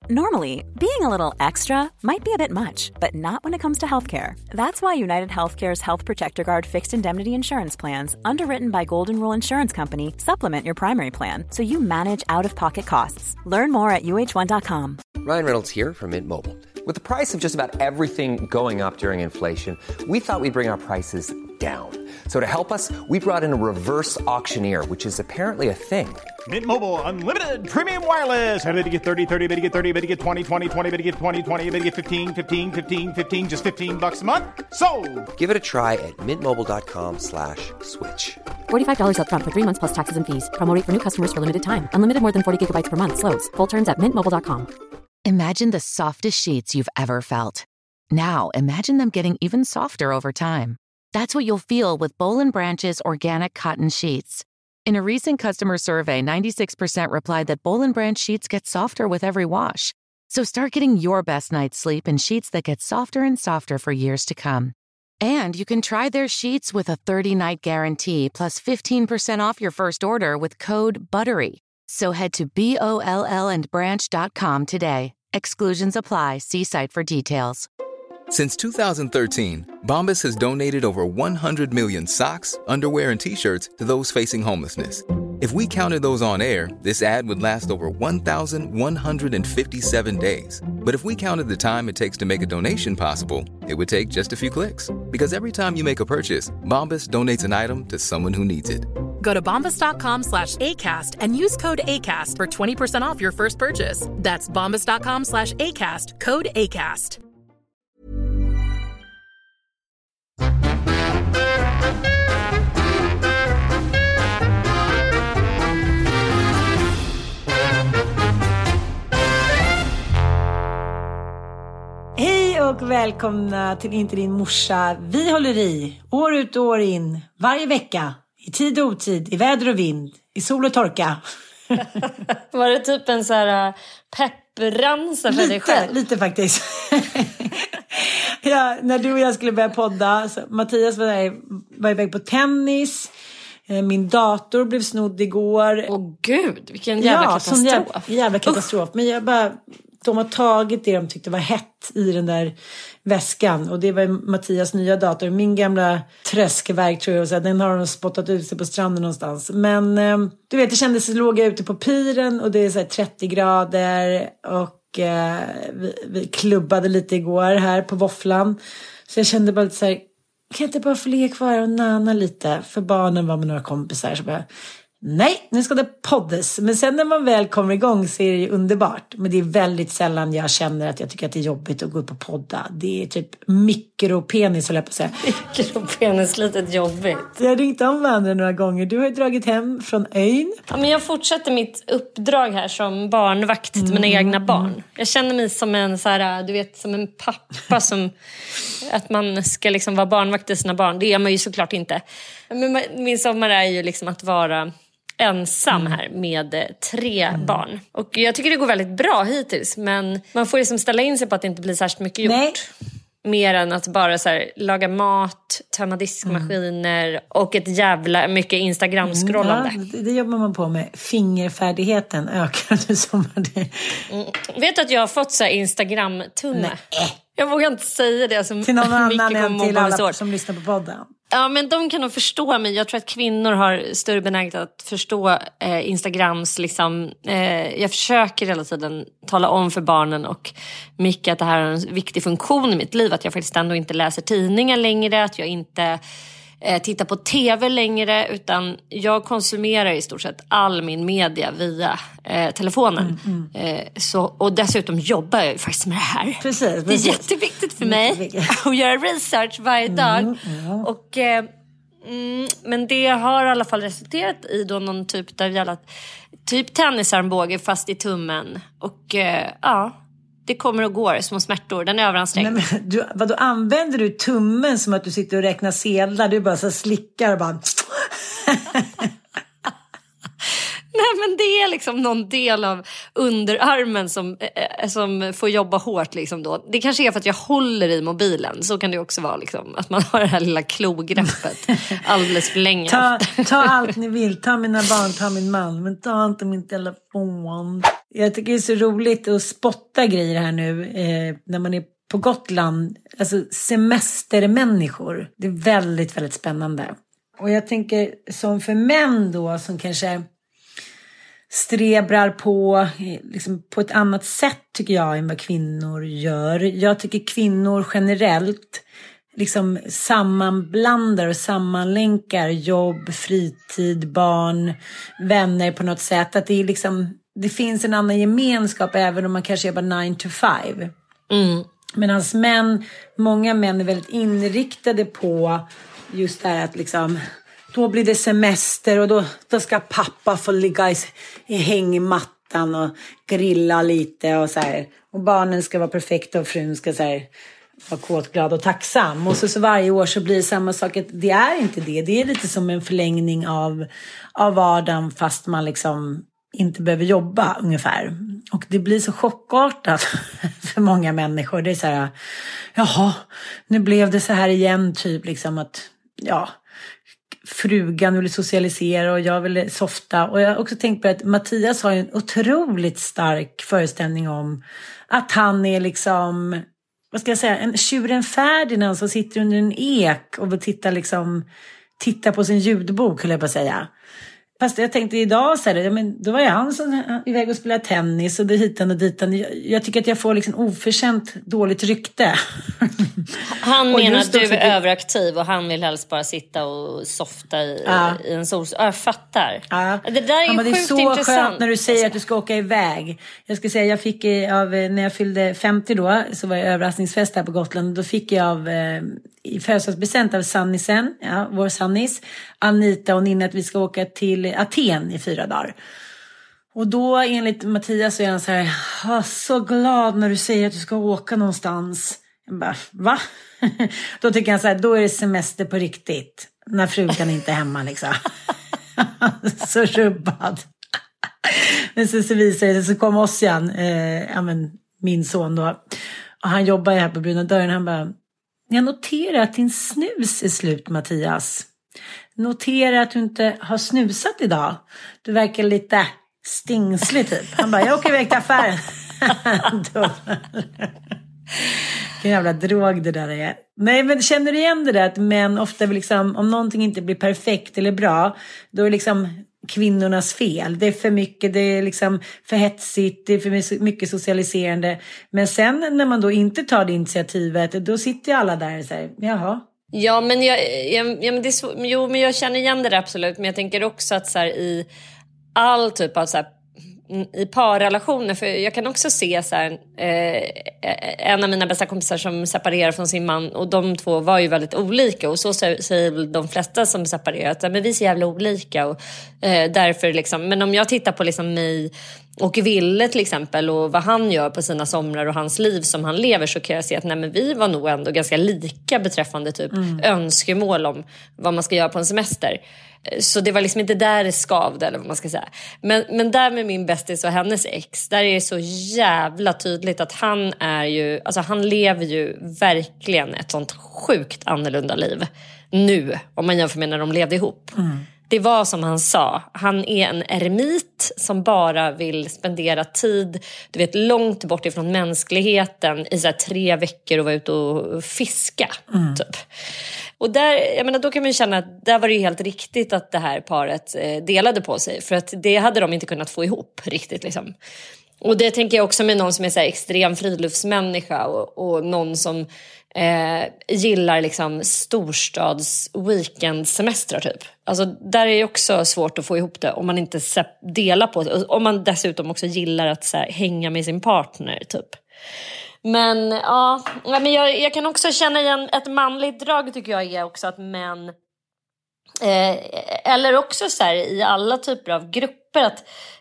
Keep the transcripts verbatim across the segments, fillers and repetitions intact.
Normally, being a little extra might be a bit much, but not when it comes to healthcare. That's why United Healthcare's Health Protector Guard fixed indemnity insurance plans, underwritten by Golden Rule Insurance Company, supplement your primary plan so you manage out-of-pocket costs. Learn more at U H one dot com. Ryan Reynolds here from Mint Mobile. With the price of just about everything going up during inflation, we thought we'd bring our prices down. So to help us, we brought in a reverse auctioneer, which is apparently a thing. Mint Mobile Unlimited Premium Wireless. How to get thirty, thirty, how to get thirty, how to get twenty, twenty, twenty, how to get twenty, twenty, how to get fifteen, fifteen, fifteen, fifteen, just fifteen bucks a month? Sold! Give it a try at mintmobile.com slash switch. forty-five dollars up front for three months plus taxes and fees. Promo rate for new customers for limited time. Unlimited more than forty gigabytes per month. Slows full terms at mint mobile dot com. Imagine the softest sheets you've ever felt. Now imagine them getting even softer over time. That's what you'll feel with Boll and Branch's organic cotton sheets. In a recent customer survey, ninety-six percent replied that Boll and Branch sheets get softer with every wash. So start getting your best night's sleep in sheets that get softer and softer for years to come. And you can try their sheets with a thirty-night guarantee plus fifteen percent off your first order with code BUTTERY. So head to B O L L and branch dot com today. Exclusions apply. See site for details. Since two thousand thirteen, Bombas has donated over one hundred million socks, underwear, and T-shirts to those facing homelessness. If we counted those on air, this ad would last over one thousand one hundred fifty-seven days. But if we counted the time it takes to make a donation possible, it would take just a few clicks. Because every time you make a purchase, Bombas donates an item to someone who needs it. Go to bombas.com slash ACAST and use code ACAST for twenty percent off your first purchase. That's bombas.com slash ACAST, code ACAST. Hej och välkomna till Inte din morsa. Vi håller i, år ut och år in, varje vecka, i tid och otid, i väder och vind, i sol och torka. Var det typ en så här peppramsa för lite, dig själv? Lite faktiskt. Ja, när du och jag skulle börja podda, så Mattias var, där, var iväg på tennis. Min dator blev snodd igår. Åh gud, vilken jävla ja, katastrof. Jävla, jävla katastrof. Men jag bara... De har tagit det de tyckte var hett i den där väskan. Och det var Mattias nya dator. Min gamla tröskverk tror jag. Så den har de spottat ut sig på stranden någonstans. Men eh, du vet, det kändes att låg jag ute på piren. Och det är så här trettio grader. Och eh, vi, vi klubbade lite igår här på våfflan. Så jag kände bara lite så här. Kan jag inte bara få ligga kvar och nana lite? För barnen var med några kompisar. Så bara... Nej, nu ska det poddas. Men sen när man väl kommer igång så är det ju underbart. Men det är väldigt sällan jag känner att jag tycker att det är jobbigt att gå upp och podda. Det är typ mikropenis, håller jag på att säga. Mikropenis, lite jobbigt. Jag har ringt om varandra några gånger. Du har ju dragit hem från ön. Ja, men jag fortsätter mitt uppdrag här som barnvakt till mina mm. egna barn. Jag känner mig som en, så här, du vet, som en pappa som... att man ska liksom vara barnvakt till sina barn. Det är man ju såklart inte. Men min sommar är ju liksom att vara... ensam här med tre mm. barn. Och jag tycker det går väldigt bra hittills. Men man får liksom ställa in sig på att det inte blir särskilt mycket gjort. Nej. Mer än att bara så här, laga mat, tömma diskmaskiner mm. och ett jävla mycket Instagram-scrollande. Mm, ja, det jobbar man på med. Fingerfärdigheten ökar nu sommar. Mm. Vet du att jag har fått så här Instagram-tumme? Nej. Jag vågar inte säga det. Som till någon annan än till alla som lyssnar på podden. Ja, men de kan nog förstå mig. Jag tror att kvinnor har större benägenhet att förstå eh, Instagrams liksom, eh, jag försöker hela tiden tala om för barnen och Micke att det här är en viktig funktion i mitt liv, att jag faktiskt ändå inte läser tidningar längre, att jag inte eh, tittar på tv längre, utan jag konsumerar i stort sett all min media via eh, telefonen. Mm, mm. Eh, så, och dessutom jobbar jag ju faktiskt med det här. Precis, det är precis. jätteviktigt för mig att göra research varje dag. Mm, ja. Och, eh, mm, men det har i alla fall resulterat i då någon typ av jävla, typ tennisarmbåge fast i tummen. Och eh, ja... Det kommer och går, små smärtor. Den är överansträngd. Nej, men du, vad då använder du tummen som att du sitter och räknar sedlar? Du bara så slickar och bara... Nej, men det är liksom någon del av underarmen som, eh, som får jobba hårt liksom då. Det kanske är för att jag håller i mobilen. Så kan det också vara liksom, att man har det här lilla klogreppet alldeles för länge. Ta, ta allt ni vill, ta mina barn, ta min man, men ta inte min telefon. Jag tycker det är så roligt att spotta grejer här nu eh, när man är på Gotland. Alltså semestermänniskor. Det är väldigt, väldigt spännande. Och jag tänker som för män då som kanske strebrar på liksom på ett annat sätt tycker jag än vad kvinnor gör. Jag tycker kvinnor generellt liksom sammanblandar och sammanlänkar jobb, fritid, barn, vänner på något sätt. Att det är liksom, det finns en annan gemenskap även om man kanske jobbar nine to five. Mm. Medan män, många män är väldigt inriktade på just det här att liksom, då blir det semester och då, då ska pappa få ligga i, i hängmattan och grilla lite och så här. Och barnen ska vara perfekta och frun ska så här, vara kåtglad och tacksam. Och så, så varje år så blir det samma sak. Att det är inte det. Det är lite som en förlängning av, av vardagen fast man liksom inte behöver jobba ungefär. Och det blir så chockartat för många människor. Det är så här, jaha, nu blev det så här igen typ liksom att, ja, frugan vill socialisera och jag vill softa. Och jag har också tänkt på att Mattias har en otroligt stark föreställning om att han är liksom, vad ska jag säga, en tjuren Ferdinand som sitter under en ek och vill titta liksom, titta på sin ljudbok, skulle jag bara säga. Fast jag tänkte idag så här, ja, men då var jag han som iväg och spelade tennis och det hitan och ditan. Jag, jag tycker att jag får liksom oförtjänt dåligt rykte. Han menar att du är det... överaktiv och han vill helst bara sitta och softa i, ja. i en sol. Ja, jag fattar. Ja. Det där är ju ja, sjukt intressant. Det är så skönt när du säger att du ska åka iväg. Jag ska säga, jag fick av, när jag fyllde femtio då, så var jag överraskningsfest här på Gotland. Då fick jag av i födelsedagspresent av Sannisen, ja, vår Sannis, Anita och Nina, att vi ska åka till Aten i fyra dagar. Och då enligt Mattias så är han så här, ah, så glad när du säger att du ska åka någonstans. Jag bara, va? Då tycker han så här, då är det semester på riktigt. När frugan inte är hemma liksom. Så rubbad. Men så, så visar det sig, så kom Ossian, eh, ja, men, min son då. Och han jobbar här på Bruna dörren. Han bara, jag noterar att din snus är slut, Mattias. Notera att du inte har snusat idag. Du verkar lite stingslig typ. Han bara, jag åker iväg till affären. Vilken jävla drog det där är. Nej, men känner du igen det där att män ofta vill liksom, om någonting inte blir perfekt eller bra, då är liksom kvinnornas fel. Det är för mycket, det är liksom för hetsigt, det är för mycket socialiserande. Men sen när man då inte tar det initiativet, då sitter ju alla där och säger, jaha. Ja, men jag, jag, ja, men det är så, jo, men jag känner igen det där absolut. Men jag tänker också att så här, i all typ av så här, i parrelationer, för jag kan också se så här, eh, en av mina bästa kompisar som separerar från sin man, och de två var ju väldigt olika, och så säger de flesta som separerar att men vi är så jävla olika och eh, därför liksom, men om jag tittar på liksom mig och Ville till exempel och vad han gör på sina somrar och hans liv som han lever, så kan jag se att nej, men vi var nog ändå ganska lika beträffande typ mm. önskemål om vad man ska göra på en semester. Så det var liksom inte där det skavde eller vad man ska säga. Men, men där med min bästis och hennes ex, där är det så jävla tydligt att han är ju, alltså han lever ju verkligen ett sånt sjukt annorlunda liv nu om man jämför med när de levde ihop. Mm. Det var som han sa, han är en eremit som bara vill spendera tid, du vet, långt bort ifrån mänskligheten i så här tre veckor och vara ute och fiska, mm. typ. Och där, jag menar, då kan man ju känna att där var det ju helt riktigt att det här paret eh, delade på sig. För att det hade de inte kunnat få ihop riktigt liksom. Och det tänker jag också med någon som är så här extrem friluftsmänniska och, och någon som eh, gillar liksom storstads weekendsemestrar typ. Alltså där är det också svårt att få ihop det om man inte delar på det. Om man dessutom också gillar att så här, hänga med sin partner typ. Men ja, men jag, jag kan också känna igen ett manligt drag tycker jag är också att män eh, eller också så här, i alla typer av grupper att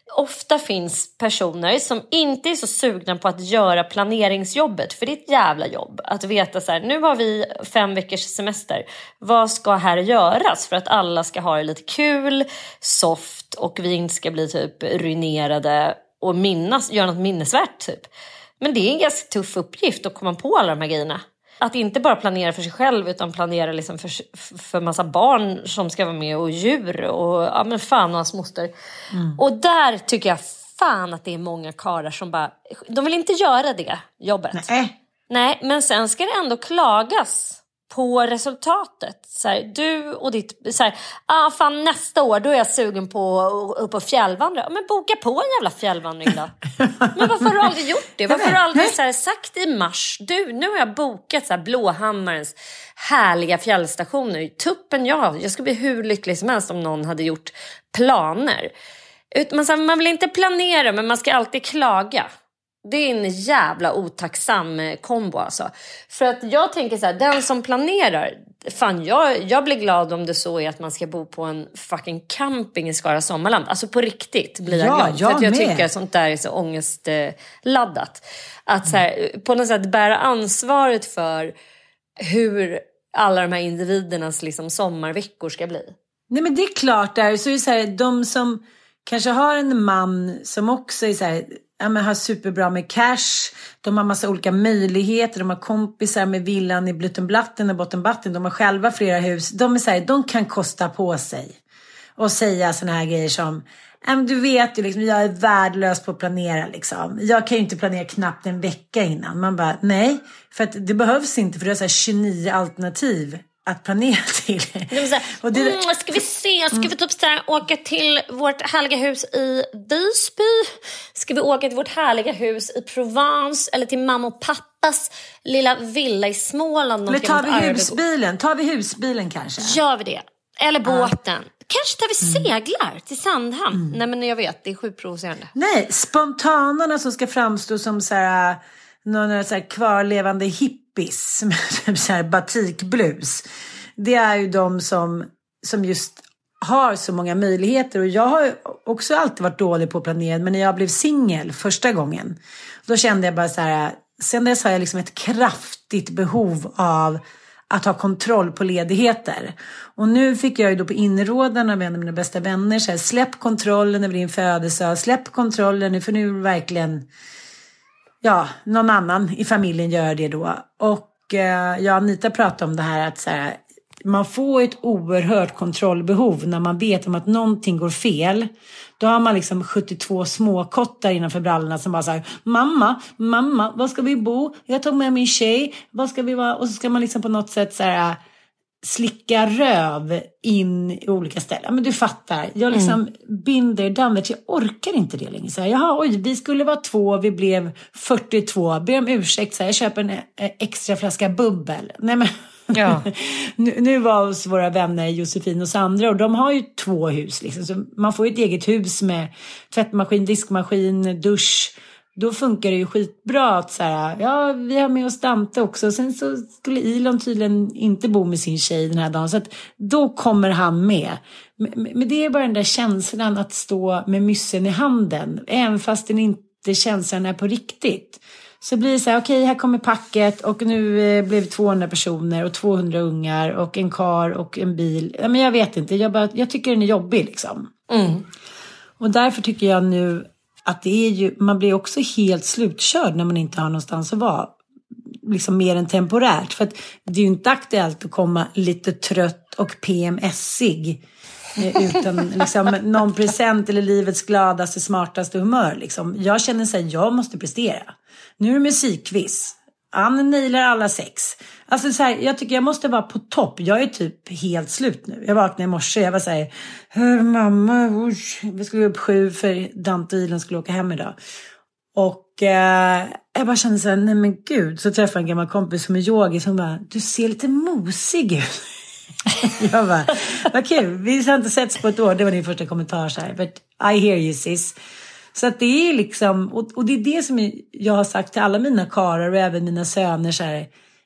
ofta finns personer som inte är så sugna på att göra planeringsjobbet. För det är ett jävla jobb. Att veta så här, nu har vi fem veckors semester. Vad ska här göras för att alla ska ha det lite kul, soft och vi inte ska bli typ ruinerade och minnas, göra något minnesvärt typ. Men det är en ganska tuff uppgift att komma på alla de här grejerna. Att inte bara planera för sig själv utan planera liksom för, för massa barn som ska vara med och djur och ja men fan och hans moster. Mm. Och där tycker jag fan att det är många karlar som bara, de vill inte göra det jobbet. Nej. Nej, men sen ska det ändå klagas på resultatet. Så här, du och ditt, så här, ah fan nästa år då är jag sugen på att upp och fjällvandra. Men boka på en jävla fjällvandring då. Men varför har du aldrig gjort det? Varför har du aldrig så här, sagt i mars, du nu har jag bokat så här, Blåhammarens härliga fjällstationer. Tuppen, ja, jag skulle bli hur lycklig som helst om någon hade gjort planer. Man, så här, man vill inte planera men man ska alltid klaga. Det är en jävla otacksam kombo alltså. För att jag tänker så här, den som planerar, fan jag, jag blir glad om det så är att man ska bo på en fucking camping i Skara Sommarland. Alltså på riktigt blir jag ja, glad. Jag för att jag med. tycker att sånt där är så ångestladdat. Att så här, på något sätt bära ansvaret för hur alla de här individernas liksom sommarveckor ska bli. Nej men det är klart där, så är det så här, de som kanske har en man som också är så här, ja, men har superbra med cash. De har massa olika möjligheter. De har kompisar med villan i Blutenblatten och Bottenbatten. De har själva flera hus. De är så här, de kan kosta på sig och säga såna här grejer som, du vet ju liksom, jag är värdelös på att planera liksom. Jag kan ju inte planera knappt en vecka innan. Man bara, nej, för att det behövs inte, för det är så här tjugonio alternativ att planera till. Här, och det, mm, ska vi se, ska vi typ så här, åka till vårt härliga hus i Visby? Ska vi åka till vårt härliga hus i Provence? Eller till mamma och pappas lilla villa i Småland? Eller tar vi husbilen? Tar vi husbilen kanske? Gör vi det? Eller båten? Ah. Kanske tar vi seglar mm. till Sandhamn? Mm. Nej men jag vet, det är sjukt provocerande. Nej, spontanarna som ska framstå som så här, några så här kvarlevande hippies med så här batikblus. Det är ju de som, som just har så många möjligheter. Och jag har också alltid varit dålig på att planera. Men när jag blev singel första gången, då kände jag bara så här, sen dess har jag liksom ett kraftigt behov av att ha kontroll på ledigheter. Och nu fick jag ju då på inrådan av en av mina bästa vänner så här, släpp kontrollen över din födelse, släpp kontrollen nu, för nu verkligen, ja, någon annan i familjen gör det då. Och eh, jag och Anita pratade om det här att så här, man får ett oerhört kontrollbehov när man vet om att någonting går fel. Då har man liksom sjuttiotvå småkottar innanför brallorna som bara säger, mamma, mamma, var ska vi bo? Jag tog med min tjej, vad ska vi vara? Och så ska man liksom på något sätt så här, slicka röv in i olika ställen. Men du fattar, jag liksom mm. binder dammet, jag orkar inte det längre. Så här, jaha, oj, vi skulle vara två, vi blev fyrtiotvå, ber om ursäkt, så här, jag köper en extra flaska bubbel. Nej men... Ja. nu, nu var hos våra vänner Josefin och Sandra, och de har ju två hus liksom. Så man får ju ett eget hus med tvättmaskin, diskmaskin, dusch. Då funkar det ju skitbra att så här, ja, vi har med oss Dante också. Sen så skulle Elon tydligen inte bo med sin tjej den här dagen, så att då kommer han med. Men det är bara den där känslan att stå med myssen i handen, även fast den inte känslan är på riktigt. Så blir det så här, okej, okay, här kommer packet och nu eh, blev det tvåhundra personer och tvåhundra ungar och en kar och en bil. Ja, men jag vet inte, jag, bara, jag tycker den är jobbig liksom. Mm. Och därför tycker jag nu att det är ju, man blir också helt slutkörd när man inte har någonstans att vara. Liksom mer än temporärt. För att det är ju inte aktuellt att komma lite trött och P M S-ig. Utan liksom någon present eller livets gladaste, smartaste humör liksom. Jag känner så här, jag måste prestera. Nu är det musikquiz. Han nailar alla sex. Alltså så här, jag tycker jag måste vara på topp. Jag är typ helt slut nu. Jag vaknade i morse, jag var så här, mamma, usch. Vi skulle upp sju för Dante och Elon skulle åka hem idag. Och eh, jag bara kände så här, nej men gud. Så träffade jag en gammal kompis som är yogi som bara, du ser lite mosig ut. Jag bara, vad kul. Vi har inte setts på ett år. Det var din första kommentar så här. But I hear you sis. Så att det är liksom, och, och det är det som jag har sagt till alla mina karar och även mina söner så här.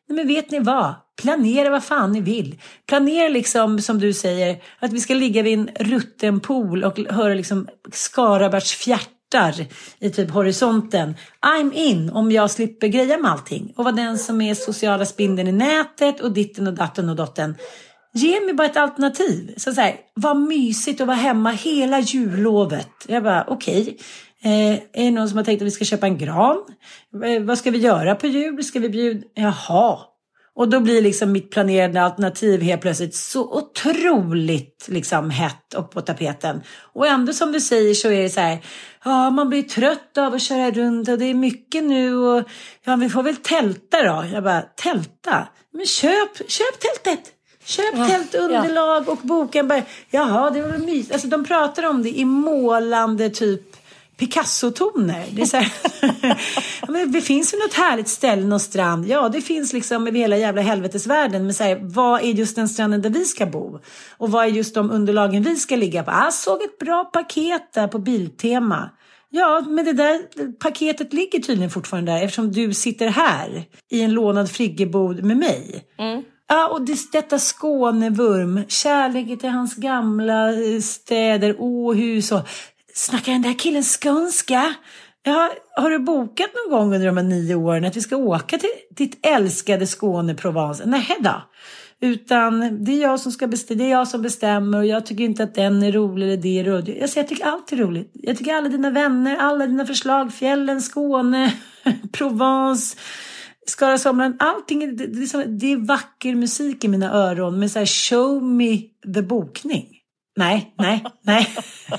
Nej, men vet ni vad? Planera vad fan ni vill. Planera liksom, som du säger, att vi ska ligga vid en rutten pool och höra liksom Skarabergs fjärtar i typ horisonten. I'm in om jag slipper greja med allting. Och vara den som är sociala spindeln i nätet och ditten och datten och dotten. Ge mig bara ett alternativ. Så så här, vad mysigt att vara hemma hela jullovet. Jag bara, okej. Okay. Eh, är det någon som har tänkt att vi ska köpa en gran? Eh, vad ska vi göra på jul? Ska vi bjuda? Jaha. Och då blir liksom mitt planerade alternativ helt plötsligt så otroligt liksom hett och på tapeten. Och ändå som du säger så är det så här, ja, man blir trött av att köra runt och det är mycket nu och ja, vi får väl tälta då. Jag bara, tälta? Men köp, köp tältet. Köp ja, tältunderlag ja. Och boken bara, jaha, det var väl mysigt. Alltså de pratar om det i målande typ Picasso-toner. Det är så här, men det finns ju något härligt ställe, någon strand. Ja, det finns liksom över hela jävla helvetesvärlden. Men så här, vad är just den stranden där vi ska bo? Och vad är just de underlagen vi ska ligga på? Jag såg ett bra paket där på Biltema. Ja, men det där paketet ligger tydligen fortfarande där eftersom du sitter här i en lånad friggebod med mig. Mm. Ja, och det, detta Skånevurm, kärlek till hans gamla städer, Åhus och snackar den där killen skånska? Ja, har du bokat någon gång under de här nio åren att vi ska åka till ditt älskade Skåne, Provence? Nej då. Utan det är jag som ska bestämma, det är jag som bestämmer och jag tycker inte att den är rolig eller det är roligt. Jag säger, jag tycker allt är roligt. Jag tycker alla dina vänner, alla dina förslag, fjällen, Skåne, Provence, Skara somran, allting är, det, det, är som, det är vacker musik i mina öron med så här show me the bokning. Nej, nej, nej.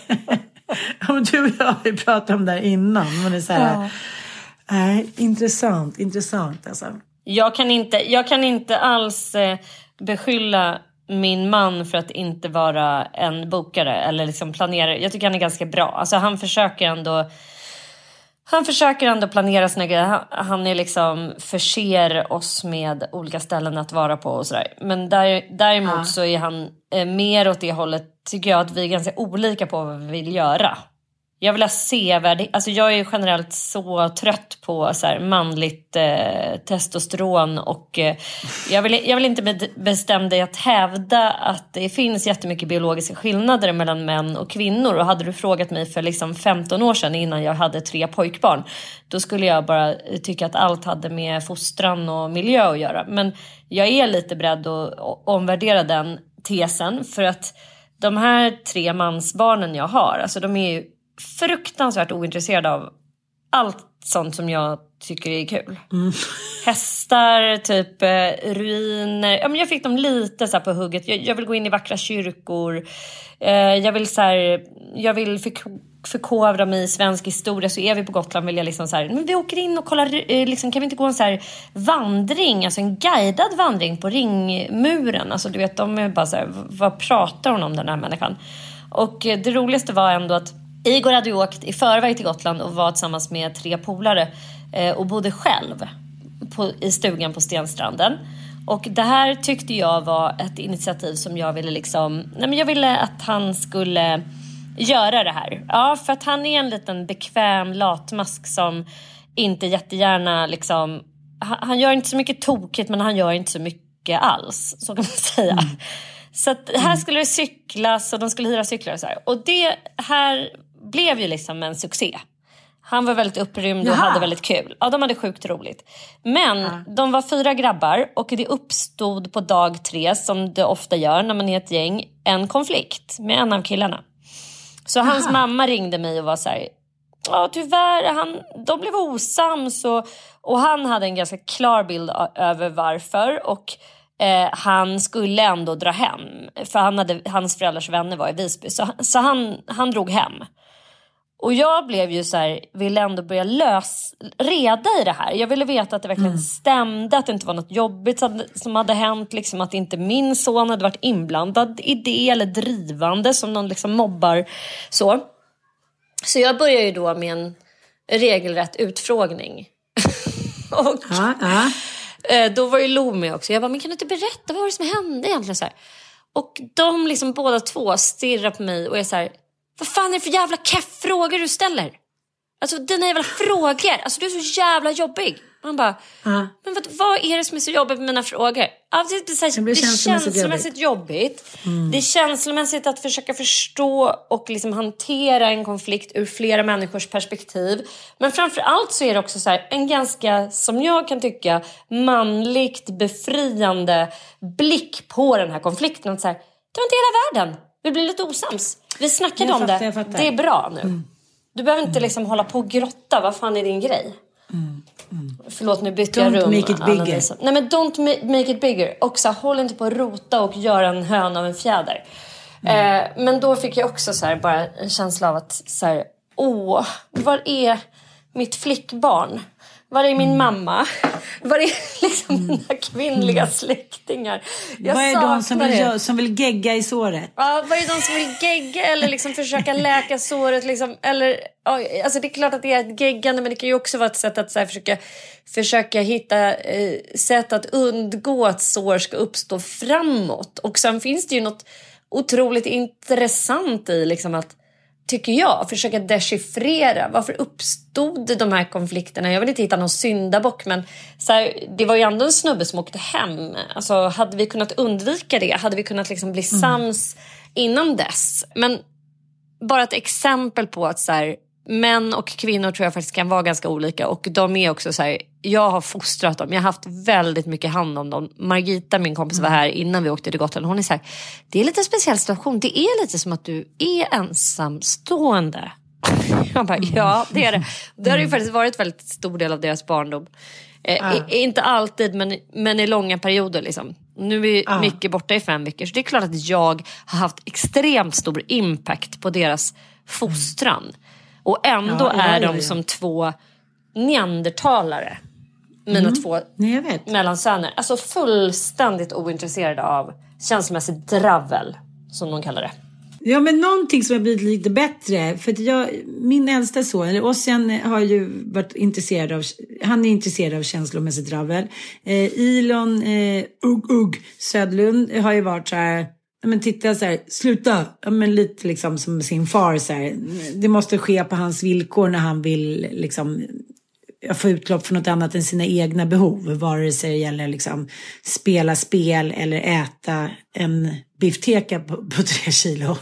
Ja, men du och jag har ju pratat om det här innan. Men det är så här, ja. äh, intressant, intressant alltså. Jag kan inte, jag kan inte alls eh, beskylla min man för att inte vara en bokare eller liksom planerare. Jag tycker han är ganska bra. Alltså han försöker ändå Han försöker ändå planera sina grejer. Han är liksom förser oss med olika ställen att vara på och sådär. Men där, däremot ja. så är han eh, mer åt det hållet, tycker jag, att vi är ganska olika på vad vi vill göra. Jag vill ha sevärd. Alltså jag är generellt så trött på så här manligt eh, testosteron och eh, jag, vill, jag vill inte med bestämda att hävda att det finns jättemycket biologiska skillnader mellan män och kvinnor. Och hade du frågat mig för liksom femton år sedan innan jag hade tre pojkbarn, då skulle jag bara tycka att allt hade med fostran och miljö att göra. Men jag är lite beredd att omvärdera den tesen, för att de här tre mansbarnen jag har, alltså de är ju fruktansvärt ointresserad av allt sånt som jag tycker är kul. Mm. Hästar, typ eh, ruiner. Ja, men jag fick dem lite så här på hugget. Jag, jag vill gå in i vackra kyrkor. Eh, jag vill så här, jag vill förk- förkovra mig i svensk historia. Så är vi på Gotland vill jag liksom så här, men vi åker in och kollar, eh, liksom, kan vi inte gå en så här vandring, alltså en guidad vandring på ringmuren. Alltså du vet, de är bara så här, vad pratar hon om, den här människan? Och eh, det roligaste var ändå att Igor hade ju åkt i förväg till Gotland och var tillsammans med tre polare eh, och bodde själv på, i stugan på Stenstranden. Och det här tyckte jag var ett initiativ som jag ville liksom, nej men jag ville att han skulle göra det här. Ja, för att han är en liten bekväm latmask som inte jättegärna liksom, han, han gör inte så mycket tokigt, men han gör inte så mycket alls, så kan man säga. Mm. Så att här skulle det cyklas och de skulle hyra cyklar och så här. Och det här blev ju liksom en succé. Han var väldigt upprymd och Jaha. hade väldigt kul. Ja, de hade sjukt roligt. Men ja. de var fyra grabbar och det uppstod på dag tre, som det ofta gör när man är ett gäng, en konflikt med en av killarna. Så Jaha. hans mamma ringde mig och var så här, ja tyvärr, han, de blev osams och, och han hade en ganska klar bild över varför och Eh, han skulle ändå dra hem. För han hade, hans föräldrars vänner var i Visby. Så, så han, han drog hem. Och jag blev ju så här, ville ändå börja lös, reda i det här. Jag ville veta att det verkligen mm. stämde. Att det inte var något jobbigt som, som hade hänt. Liksom att inte min son hade varit inblandad i det. Eller drivande som någon liksom mobbar. Så, så jag började ju då med en regelrätt utfrågning. och... Ja, ja. Då var ju Lo med också. Jag bara, men kan du inte berätta, vad var det som hände egentligen? Så här. Och de liksom båda två stirrar på mig och är så här, vad fan är det för jävla keff frågor du ställer? Alltså dina jävla frågor. Alltså du är så jävla jobbig. Man bara, uh. men vad, vad är det som är så jobbigt med mina frågor? Alltså, det, det, det, det är känslomässigt, känslomässigt jobbigt. jobbigt. Mm. Det är känslomässigt att försöka förstå och liksom hantera en konflikt ur flera människors perspektiv. Men framförallt så är det också så här, en ganska, som jag kan tycka, manligt befriande blick på den här konflikten. Att så här, det var inte hela världen. Vi blir lite osams. Vi snackade om det. Det är bra nu. Mm. Du behöver inte liksom hålla på och grotta. Vad fan är din grej? Mm. Mm. Förlåt, nu bytte jag rum. Don't make it bigger. Nej, men don't make it bigger. Också, håll inte på att rota och göra en hön av en fjäder. Mm. Eh, men då fick jag också så här, bara en känsla av att så här, åh, var är mitt flickbarn? Var är min mm. mamma? Var är liksom mm. mina kvinnliga mm. släktingar? Jag vad är de som vill, som vill gegga i såret? Ja, vad är de som vill gegga eller liksom försöka läka såret? Liksom, eller, alltså det är klart att det är ett geggande, men det kan ju också vara ett sätt att så här, försöka, försöka hitta eh, sätt att undgå att sår ska uppstå framåt. Och sen finns det ju något otroligt intressant i liksom att, tycker jag, försöka dechiffrera varför uppstod de här konflikterna. Jag vill inte hitta någon syndabock, men så här, det var ju ändå en snubbe som åkte hem. Alltså, hade vi kunnat undvika det? Hade vi kunnat liksom bli mm. sams innan dess? Men bara ett exempel på att så här, män och kvinnor tror jag faktiskt kan vara ganska olika. Och de är också så här, jag har fostrat dem. Jag har haft väldigt mycket hand om dem. Margita, min kompis, var här innan vi åkte till Gotland. Hon är så här, det är lite en speciell situation. Det är lite som att du är ensamstående. Jag bara, ja, det är det. Det har ju faktiskt varit väldigt stor del av deras barndom. Eh, ah. i, inte alltid, men, men i långa perioder liksom. Nu är vi ah. mycket borta i fem veckor. Så det är klart att jag har haft extremt stor impact på deras fostran. Och ändå ja, ja, är de ja, ja. som två neandertalare. Mina mm. två Nej, mellansöner. Alltså fullständigt ointresserade av känslomässigt dravel, som de kallar det. Ja, men någonting som har blivit lite bättre. För att jag, min äldsta son, eller Ossian, har ju varit intresserad av, han är intresserad av känslomässigt dravel. Eh, Ilon eh, Ugg Ugg Södlund har ju varit så här, men titta så här, sluta, ja, men lite liksom som sin far så här, det måste ske på hans villkor när han vill liksom få utlopp för något annat än sina egna behov, vare sig det gäller liksom spela spel eller äta en biffteka på, på tre kilo.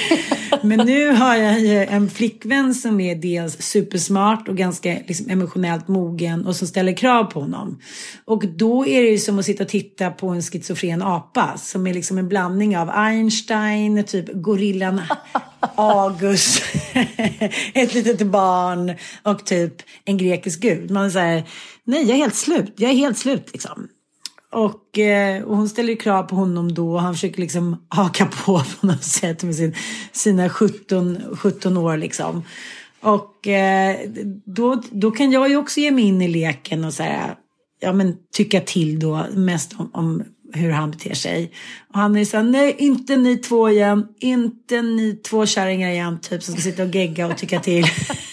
Men nu har jag en flickvän som är dels supersmart och ganska liksom emotionellt mogen och som ställer krav på honom. Och då är det ju som att sitta och titta på en schizofren apa som är liksom en blandning av Einstein, typ gorillan August, ett litet barn och typ en grekisk gud. Man är så här, nej, jag är helt slut. Jag är helt slut liksom. Och, eh, och hon ställer ju krav på honom då och han försöker liksom haka på på något sätt med sin, sina sjutton, sjutton år liksom. Och eh, då, då kan jag ju också ge mig in i leken och så här, ja, men tycka till då mest om, om hur han beter sig. Och han är så här, nej, inte ni två igen, inte ni två kärringar igen typ som ska sitta och gegga och tycka till.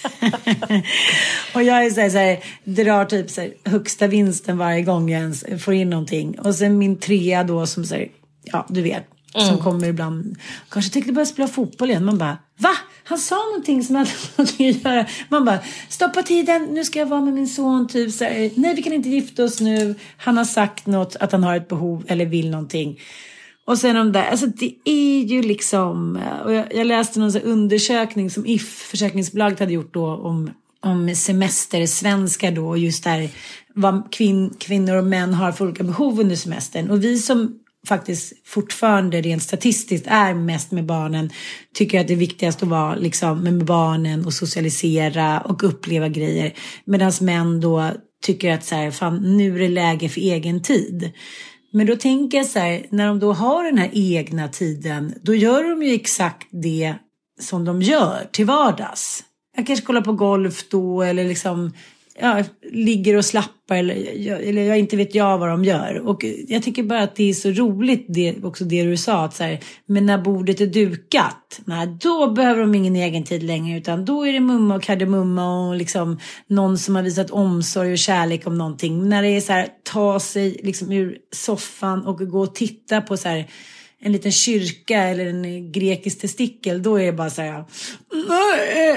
Och jag är så här, så här, drar typ så här, högsta vinsten varje gång jag ens får in någonting. Och sen min trea då som säger, ja, du vet, mm. som kommer ibland, kanske tyckte börja spela fotboll igen. Man bara, va? Han sa någonting som hade någonting att göra. Man bara, stoppa tiden, nu ska jag vara med min son typ så här, nej, vi kan inte gifta oss nu. Han har sagt något, att han har ett behov eller vill någonting. Och sen de där, alltså det är ju liksom, och jag, jag läste någon sån undersökning som I F, försäkringsbolaget, hade gjort då om, om semestersvenskar då, just där vad kvin, kvinnor och män har för olika behov under semestern. Och vi som faktiskt fortfarande rent statistiskt är mest med barnen tycker att det är viktigast att vara liksom med barnen och socialisera och uppleva grejer. Medan män då tycker att så här, fan, nu är det läge för egen tid. Men då tänker jag så här, när de då har den här egna tiden, då gör de ju exakt det som de gör till vardags. Jag kanske kollar på golf då eller liksom, ja, ligger och slappar eller, eller jag inte vet jag vad de gör. Och jag tycker bara att det är så roligt, det, också det du sa, att så här, men när bordet är dukat, nej, då behöver de ingen egen tid längre, utan då är det mumma och kardemumma och liksom någon som har visat omsorg och kärlek om någonting. När det är så här, ta sig liksom ur soffan och gå och titta på så här en liten kyrka eller en grekisk testikel, då är det bara så här, nej,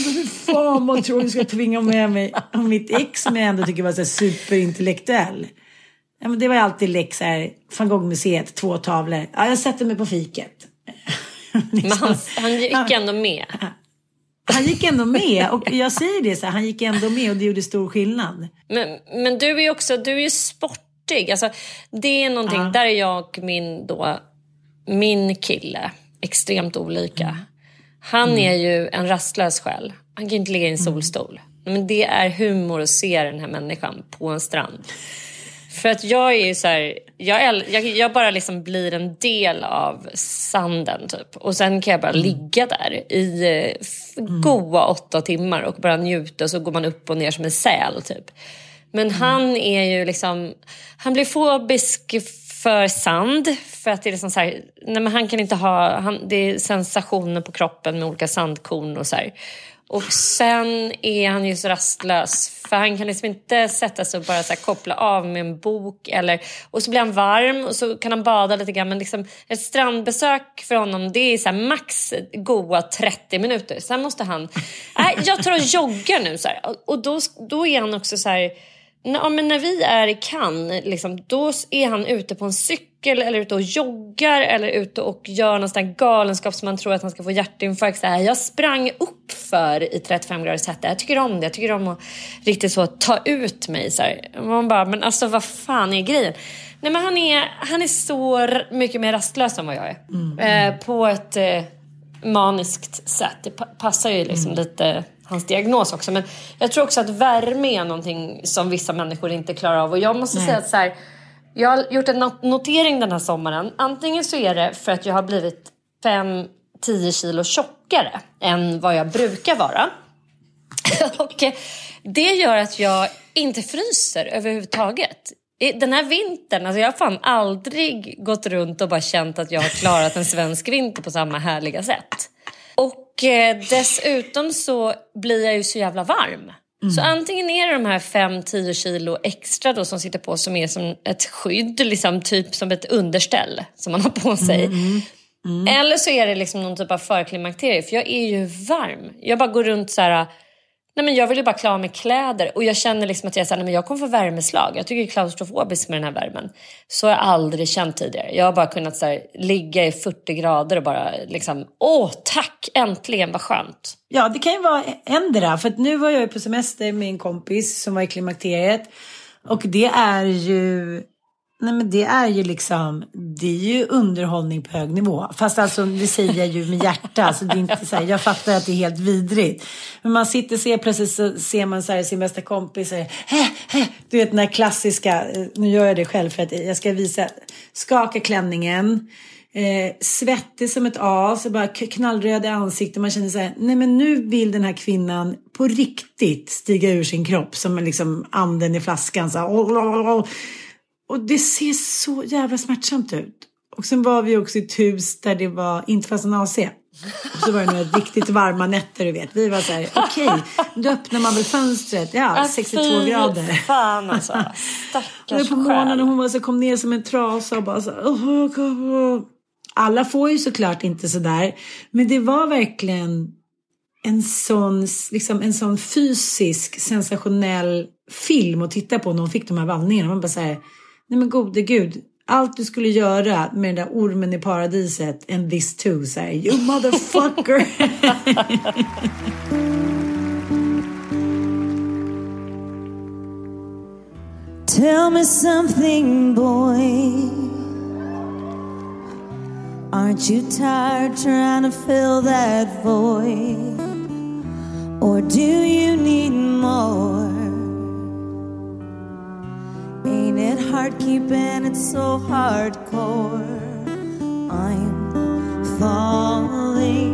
fan vad tror du ska tvinga med mig om mitt ex som jag ändå tycker var så superintellektuell. Ja, men det var alltid läx här, Van Gogh-museet, två tavlor. Ja, jag sätter mig på fiket. Men han, han gick ändå med. Han gick ändå med, och jag säger det så här, han gick ändå med och det gjorde stor skillnad. Men, men du är ju också, du är ju sportig. Alltså, det är någonting, ja. Där är jag och min då, min kille extremt olika. Mm. Han mm. är ju en rastlös själ. Han kan inte ligga i en solstol. Mm. Men det är humor att se den här människan på en strand. För att jag är ju så här, jag, jag, jag bara liksom blir en del av sanden typ. Och sen kan jag bara mm. ligga där i mm. goa åtta timmar och bara njuta. Och så går man upp och ner som en säl typ. Men mm. han är ju liksom, han blir fobisk för sand. För att det är liksom så här, nej men han kan inte ha, han, det är sensationer på kroppen med olika sandkorn och så här. Och sen är han ju så rastlös. För han kan liksom inte sätta sig och bara så här koppla av med en bok. Eller, och så blir han varm och så kan han bada lite grann. Men liksom ett strandbesök för honom, det är så här max goa trettio minuter. Sen måste han, nej jag tar och joggar nu så här. Och då, då är han också så här, ja, men när vi är i Cannes liksom, då är han ute på en cykel eller ute och joggar eller ute och gör någon sån galenskap som man tror att han ska få hjärtinfarkt. Så här, jag sprang upp för i trettiofem graders hetta. Jag tycker om det. Jag tycker om att riktigt så ta ut mig så här. Man bara, men alltså vad fan är grejen? Nej, men han är han är så mycket mer rastlös än vad jag är. Mm. Eh, på ett eh, maniskt sätt. Det pa- passar ju liksom mm. lite hans diagnos också. Men jag tror också att värme är någonting som vissa människor inte klarar av. Och jag måste Nej. säga att så här, jag har gjort en not- notering den här sommaren. Antingen så är det för att jag har blivit fem till tio kilo tjockare än vad jag brukar vara. Och det gör att jag inte fryser överhuvudtaget. Den här vintern, alltså jag har fan aldrig gått runt och bara känt att jag har klarat en svensk vinter på samma härliga sätt. Och eh, dessutom så blir jag ju så jävla varm. Mm. Så antingen är det de här fem till tio kilo extra då som sitter på som är som ett skydd, liksom typ som ett underställ som man har på sig. Mm. Mm. Eller så är det liksom någon typ av förklimakterie, för jag är ju varm. Jag bara går runt så här, nej men jag vill ju bara klä med kläder. Och jag känner liksom att jag, så här, nej men jag kommer få värmeslag. Jag tycker det är klaustrofobiskt med den här värmen. Så har jag aldrig känt tidigare. Jag har bara kunnat så här, ligga i fyrtio grader och bara liksom, åh tack, äntligen, vad skönt. Ja, det kan ju vara ändra. För att nu var jag på semester med en kompis som var i klimakteriet. Och det är ju... Nej, men det är ju liksom, det är ju underhållning på hög nivå. Fast alltså, det säger jag ju med hjärta. Alltså, det är inte så här, jag fattar att det är helt vidrigt. Men man sitter och ser, plötsligt så ser man så här, sin bästa kompis säger, hä, hä. Du vet den här klassiska, nu gör jag det själv för att jag ska visa, skaka klänningen. Eh, svettig som ett as, bara knallröd i ansiktet. Man känner så här, nej men nu vill den här kvinnan på riktigt stiga ur sin kropp. Som liksom anden i flaskan så här, oh, oh, oh. Och det ser så jävla smärtsamt ut. Och sen var vi också i ett hus där det var inte fanns en A C. Och så var det några riktigt varma nätter, du vet. Vi var så här, okej, okay, då öppnar man väl fönstret. Ja, sextiotvå grader. Fan alltså, stackars på morgonen och hon var så, kom ner som en trasa och bara så oh, oh, oh. Alla får ju såklart inte så där. Men det var verkligen en sån, liksom en sån fysisk, sensationell film att titta på när hon fick de här vallningarna. Man bara säger, nej men gode gud, allt du skulle göra med den där ormen i paradiset and this too, säger you motherfucker. Tell me something, boy. Aren't you tired trying to fill that void? Or do you need more? Ain't it hard keeping it so hardcore? I'm falling.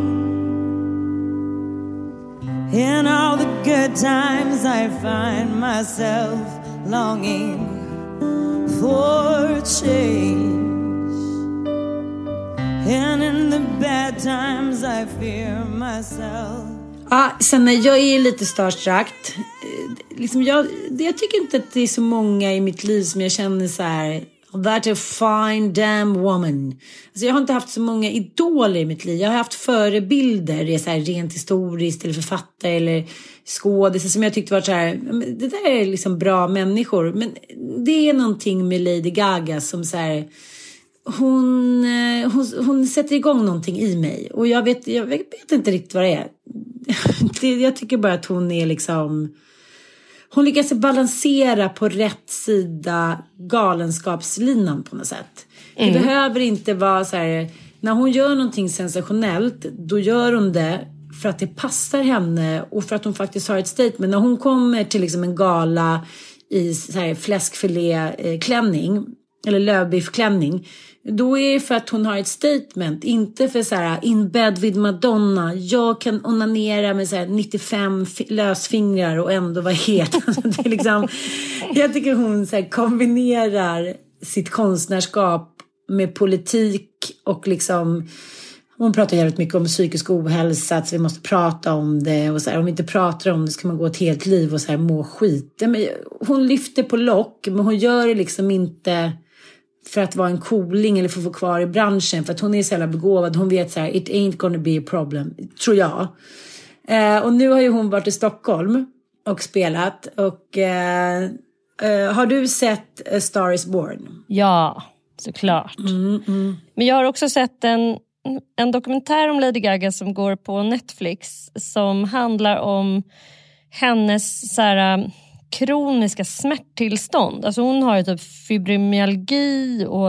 In all the good times I find myself longing for change. And in the bad times I fear myself. Ja, sen jag är lite starstruck. Liksom jag, jag tycker inte att det är så många i mitt liv som jag känner så här, That a fine damn woman. Alltså jag har inte haft så många idoler i mitt liv. Jag har haft förebilder, det är så här rent historiskt, eller författare eller skådespelare som jag tyckte var så här, det där är liksom bra människor. Men det är någonting med Lady Gaga som så här, hon, hon, hon sätter igång någonting i mig. Och jag vet, jag vet inte riktigt vad det är. Jag tycker bara att hon är liksom... Hon lyckas balansera på rätt sida galenskapslinan på något sätt. Mm. Det behöver inte vara så här... När hon gör någonting sensationellt, då gör hon det för att det passar henne och för att hon faktiskt har ett statement. När hon kommer till liksom en gala i så här fläskfiléklänning eller lövbiffklänning, då är det för att hon har ett statement, inte för så här in bed with Madonna, jag kan onanera med så här nittiofem lösfingrar och ändå vara het. Det är liksom, jag tycker hon så här kombinerar sitt konstnärskap med politik och liksom, hon pratar jävligt mycket om psykisk ohälsa, att vi måste prata om det och så här, om vi inte pratar om det så kan man gå ett helt liv och så här må skit. Men hon lyfter på lock, men hon gör det liksom inte för att vara en cooling eller för att få kvar i branschen, för att hon är så jävla begåvad. Hon vet så här, it ain't gonna be a problem, tror jag. Eh, och nu har ju hon varit i Stockholm och spelat. Och eh, eh, har du sett A Star is Born? Ja, såklart. Mm, mm. Men jag har också sett en, en dokumentär om Lady Gaga som går på Netflix, som handlar om hennes så här, kroniska smärttillstånd. Alltså hon har ju typ fibromyalgi och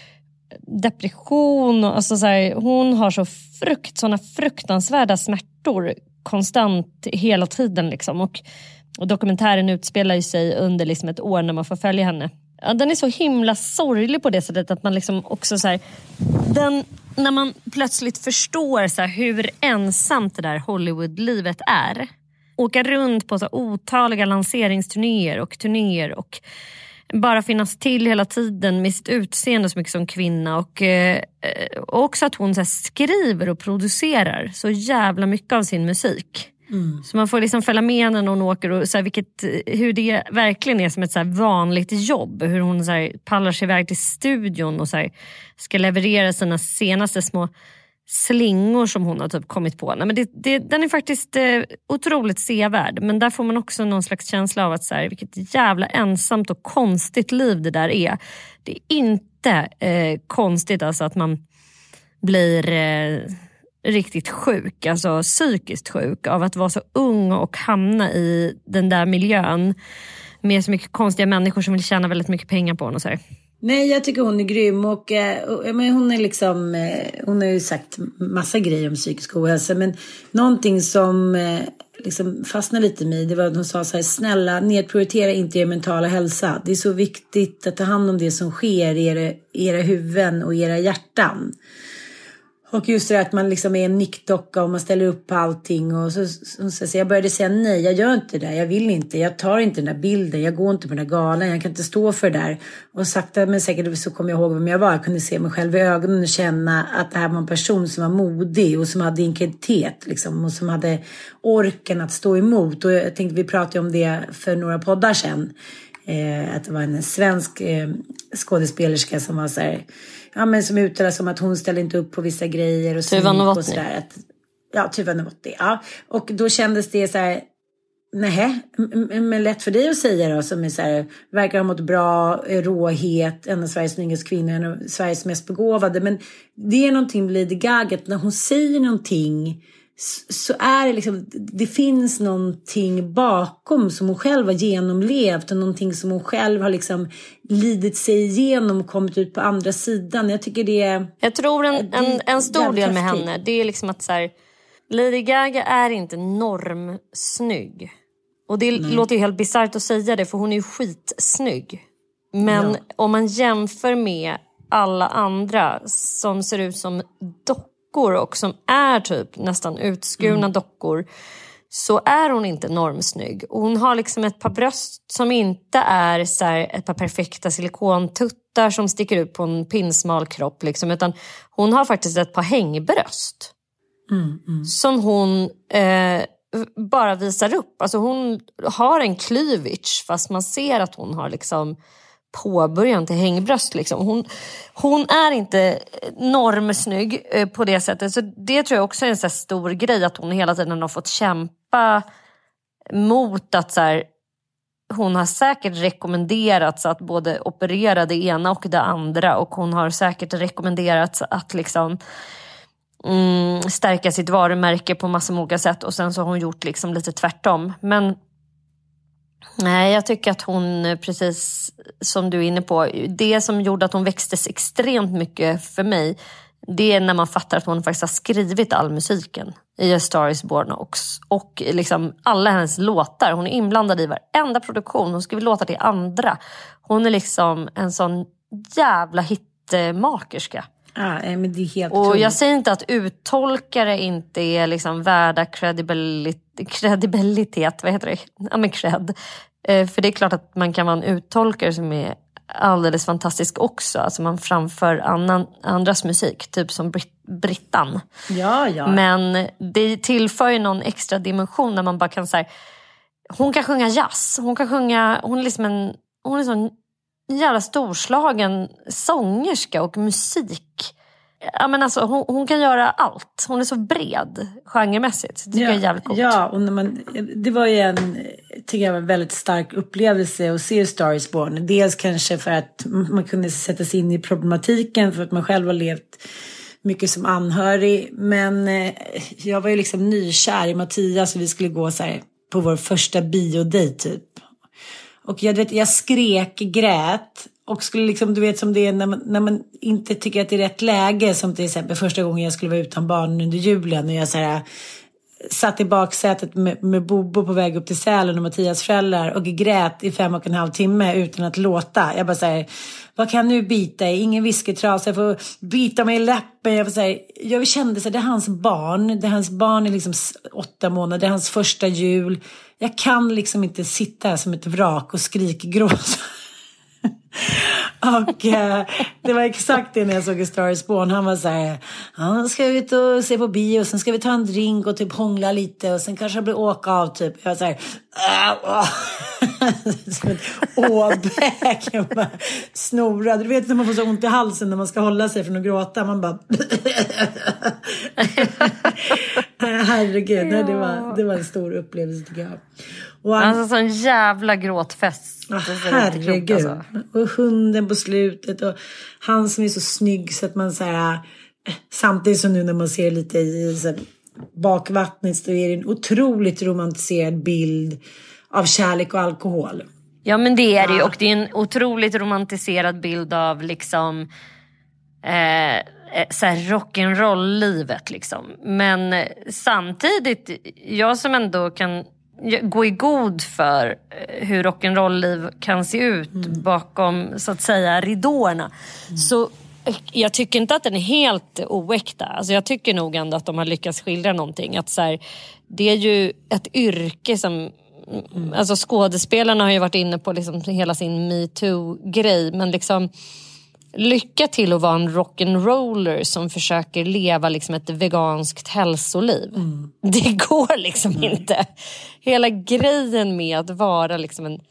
depression och alltså så här, hon har så frukt såna fruktansvärda smärtor konstant hela tiden liksom, och, och dokumentären utspelar ju sig under liksom ett år när man får följa henne. Ja, den är så himla sorglig på det sättet att man liksom också så här, den, när man plötsligt förstår så här, hur ensamt det där Hollywood-livet är. Åka runt på så otaliga lanseringsturnéer och turnéer och bara finnas till hela tiden med sitt utseende så mycket som kvinna. Och, eh, och också att hon så här, skriver och producerar så jävla mycket av sin musik. Mm. Så man får liksom följa med när hon åker och så här, vilket, hur det verkligen är som ett så här vanligt jobb. Hur hon så här, pallar sig iväg till studion och så här, ska leverera sina senaste små slingor som hon har typ kommit på. Nej, men det, det, den är faktiskt eh, otroligt sevärd. Men där får man också någon slags känsla av att så här, vilket jävla ensamt och konstigt liv det där är. Det är inte eh, konstigt alltså att man blir eh, riktigt sjuk, alltså psykiskt sjuk av att vara så ung och hamna i den där miljön med så mycket konstiga människor som vill tjäna väldigt mycket pengar på henne och så här. Nej, jag tycker hon är grym och, och men hon är liksom, hon har ju sagt massa grejer om psykisk ohälsa, men någonting som liksom fastnar lite i mig, det var att hon sa så här: snälla, nedprioritera inte er mentala hälsa. Det är så viktigt att ta hand om det som sker i era, era huvuden och era hjärtan. Och just det att man liksom är en nickdocka och man ställer upp på allting. Och så, så, så, så jag började säga nej, jag gör inte det, jag vill inte. Jag tar inte den där bilden, jag går inte på den där galan, jag kan inte stå för det där. Och sakta men säkert så kom jag ihåg vem jag var. Jag kunde se mig själv i ögonen och känna att det här var en person som var modig och som hade integritet liksom, och som hade orken att stå emot. Och jag tänkte, vi pratade om det för några poddar sedan. Eh, att det var en svensk eh, skådespelerska som var så här, ja, men som uttalade som att hon ställde inte upp på vissa grejer och Tuva och sådär. Att, ja, Tuva Novotny. Ja. Och då kändes det så här, nej, men lätt för dig att säga då, som är så här, verkar ha mått bra, råhet, en av Sveriges snyggaste kvinnor, en av Sveriges mest begåvade. Men det är någonting med Lady Gaga, när hon säger någonting så är det liksom, det finns någonting bakom som hon själv har genomlevt och någonting som hon själv har liksom lidit sig igenom och kommit ut på andra sidan. Jag tycker det är... Jag tror en, en, en stor del med henne, det är liksom att så här, Lady Gaga är inte normsnygg. Och det Nej. låter ju helt bizarrt att säga det, för hon är ju skitsnygg. Men ja. om man jämför med alla andra som ser ut som dockor och som är typ nästan utskurna mm. dockor, så är hon inte normsnygg. Och hon har liksom ett par bröst som inte är så här, ett par perfekta silikontuttar som sticker ut på en pinsmal kropp liksom, utan hon har faktiskt ett par hängbröst mm, mm. som hon eh, bara visar upp. Alltså hon har en cleavage, fast man ser att hon har liksom påbörjan till hängbröst liksom. Hon, hon är inte normsnygg eh, på det sättet. Så det tror jag också är en så här stor grej, att hon hela tiden har fått kämpa mot att så här, hon har säkert rekommenderats att både operera det ena och det andra, och hon har säkert rekommenderats att liksom mm, stärka sitt varumärke på massor av olika sätt, och sen så har hon gjort liksom lite tvärtom. Men nej, jag tycker att hon, precis som du är inne på, det som gjorde att hon växtes extremt mycket för mig, det är när man fattar att hon faktiskt har skrivit all musiken i A Star Is Born och, och liksom alla hennes låtar. Hon är inblandad i varenda produktion. Hon skriver låtar till andra. Hon är liksom en sån jävla hitmakerska. Ja, men det är helt och tungt. jag säger inte att uttolkare inte är liksom värda credibilitet, credibilitet, vad heter det? Ja, men cred. För det är klart att man kan vara en uttolkare som är alldeles fantastisk också. Alltså man framför annan, andras musik, typ som Brit- Brittan. Ja, ja. Men det tillför ju någon extra dimension när man bara kan säga, hon kan sjunga jazz, hon kan sjunga, hon är liksom en, hon är sån jävla storslagen sångerska och musik. Ja, men alltså, hon, hon kan göra allt. Hon är så bred genremässigt. Det tycker ja, jag är jävligt coolt. Ja, och när man, det var ju en, tycker jag, var en väldigt stark upplevelse att se A Star Is Born. Dels kanske för att man kunde sätta sig in i problematiken, för att man själv har levt mycket som anhörig. Men jag var ju liksom nykär i Mattias, och vi skulle gå så här på vår första biodejt typ. Och jag vet, jag skrek, grät. Och skulle liksom, du vet som det är när man, när man inte tycker att det är rätt läge. Som till exempel första gången jag skulle vara utan barn under julen. Och jag så här, satt i baksätet med, med Bobo på väg upp till Sälen och Mattias föräldrar. Och grät i fem och en halv timme utan att låta. Jag bara säger, vad kan nu bita i? Ingen visketras, jag får bita mig i läppen. Jag får säga, jag kände så här, det är hans barn. Det är hans barn i liksom åtta månader. Det är hans första jul. Jag kan liksom inte sitta här som ett vrak och skrikgråta. Och eh, det var exakt det när jag såg A Star Is Born. Han var så här, ja, ska vi ut och se på bio, och sen ska vi ta en drink och typ hångla lite, och sen kanske jag blir åka av typ. Jag var så här, som ett åbäck. Jag bara snorade. Du vet när man får så ont i halsen när man ska hålla sig från att gråta. Man bara herregud, ja. det, var, det var en stor upplevelse tycker jag. Och han, alltså sån jävla gråtfest. Oh, herregud. Alltså. Och hunden på slutet. Och han som är så snygg så att man så här, samtidigt som nu när man ser lite i så här, bakvattnet, så är det en otroligt romantiserad bild av kärlek och alkohol. Ja, men det är det ju. Och det är en otroligt romantiserad bild av liksom eh, så här rock'n'roll-livet liksom. Men samtidigt, jag som ändå kan gå i god för hur rock'n'roll-liv kan se ut mm. bakom, så att säga, ridåerna. Mm. Så jag tycker inte att den är helt oäkta. Alltså jag tycker nog ändå att de har lyckats skildra någonting. Att så här, det är ju ett yrke som... Mm. Alltså skådespelarna har ju varit inne på liksom hela sin Me Too-grej. Men liksom... Lycka till att vara en rock'n'roller som försöker leva liksom ett veganskt hälsoliv. Mm. Det går liksom mm. inte. Hela grejen med att vara liksom en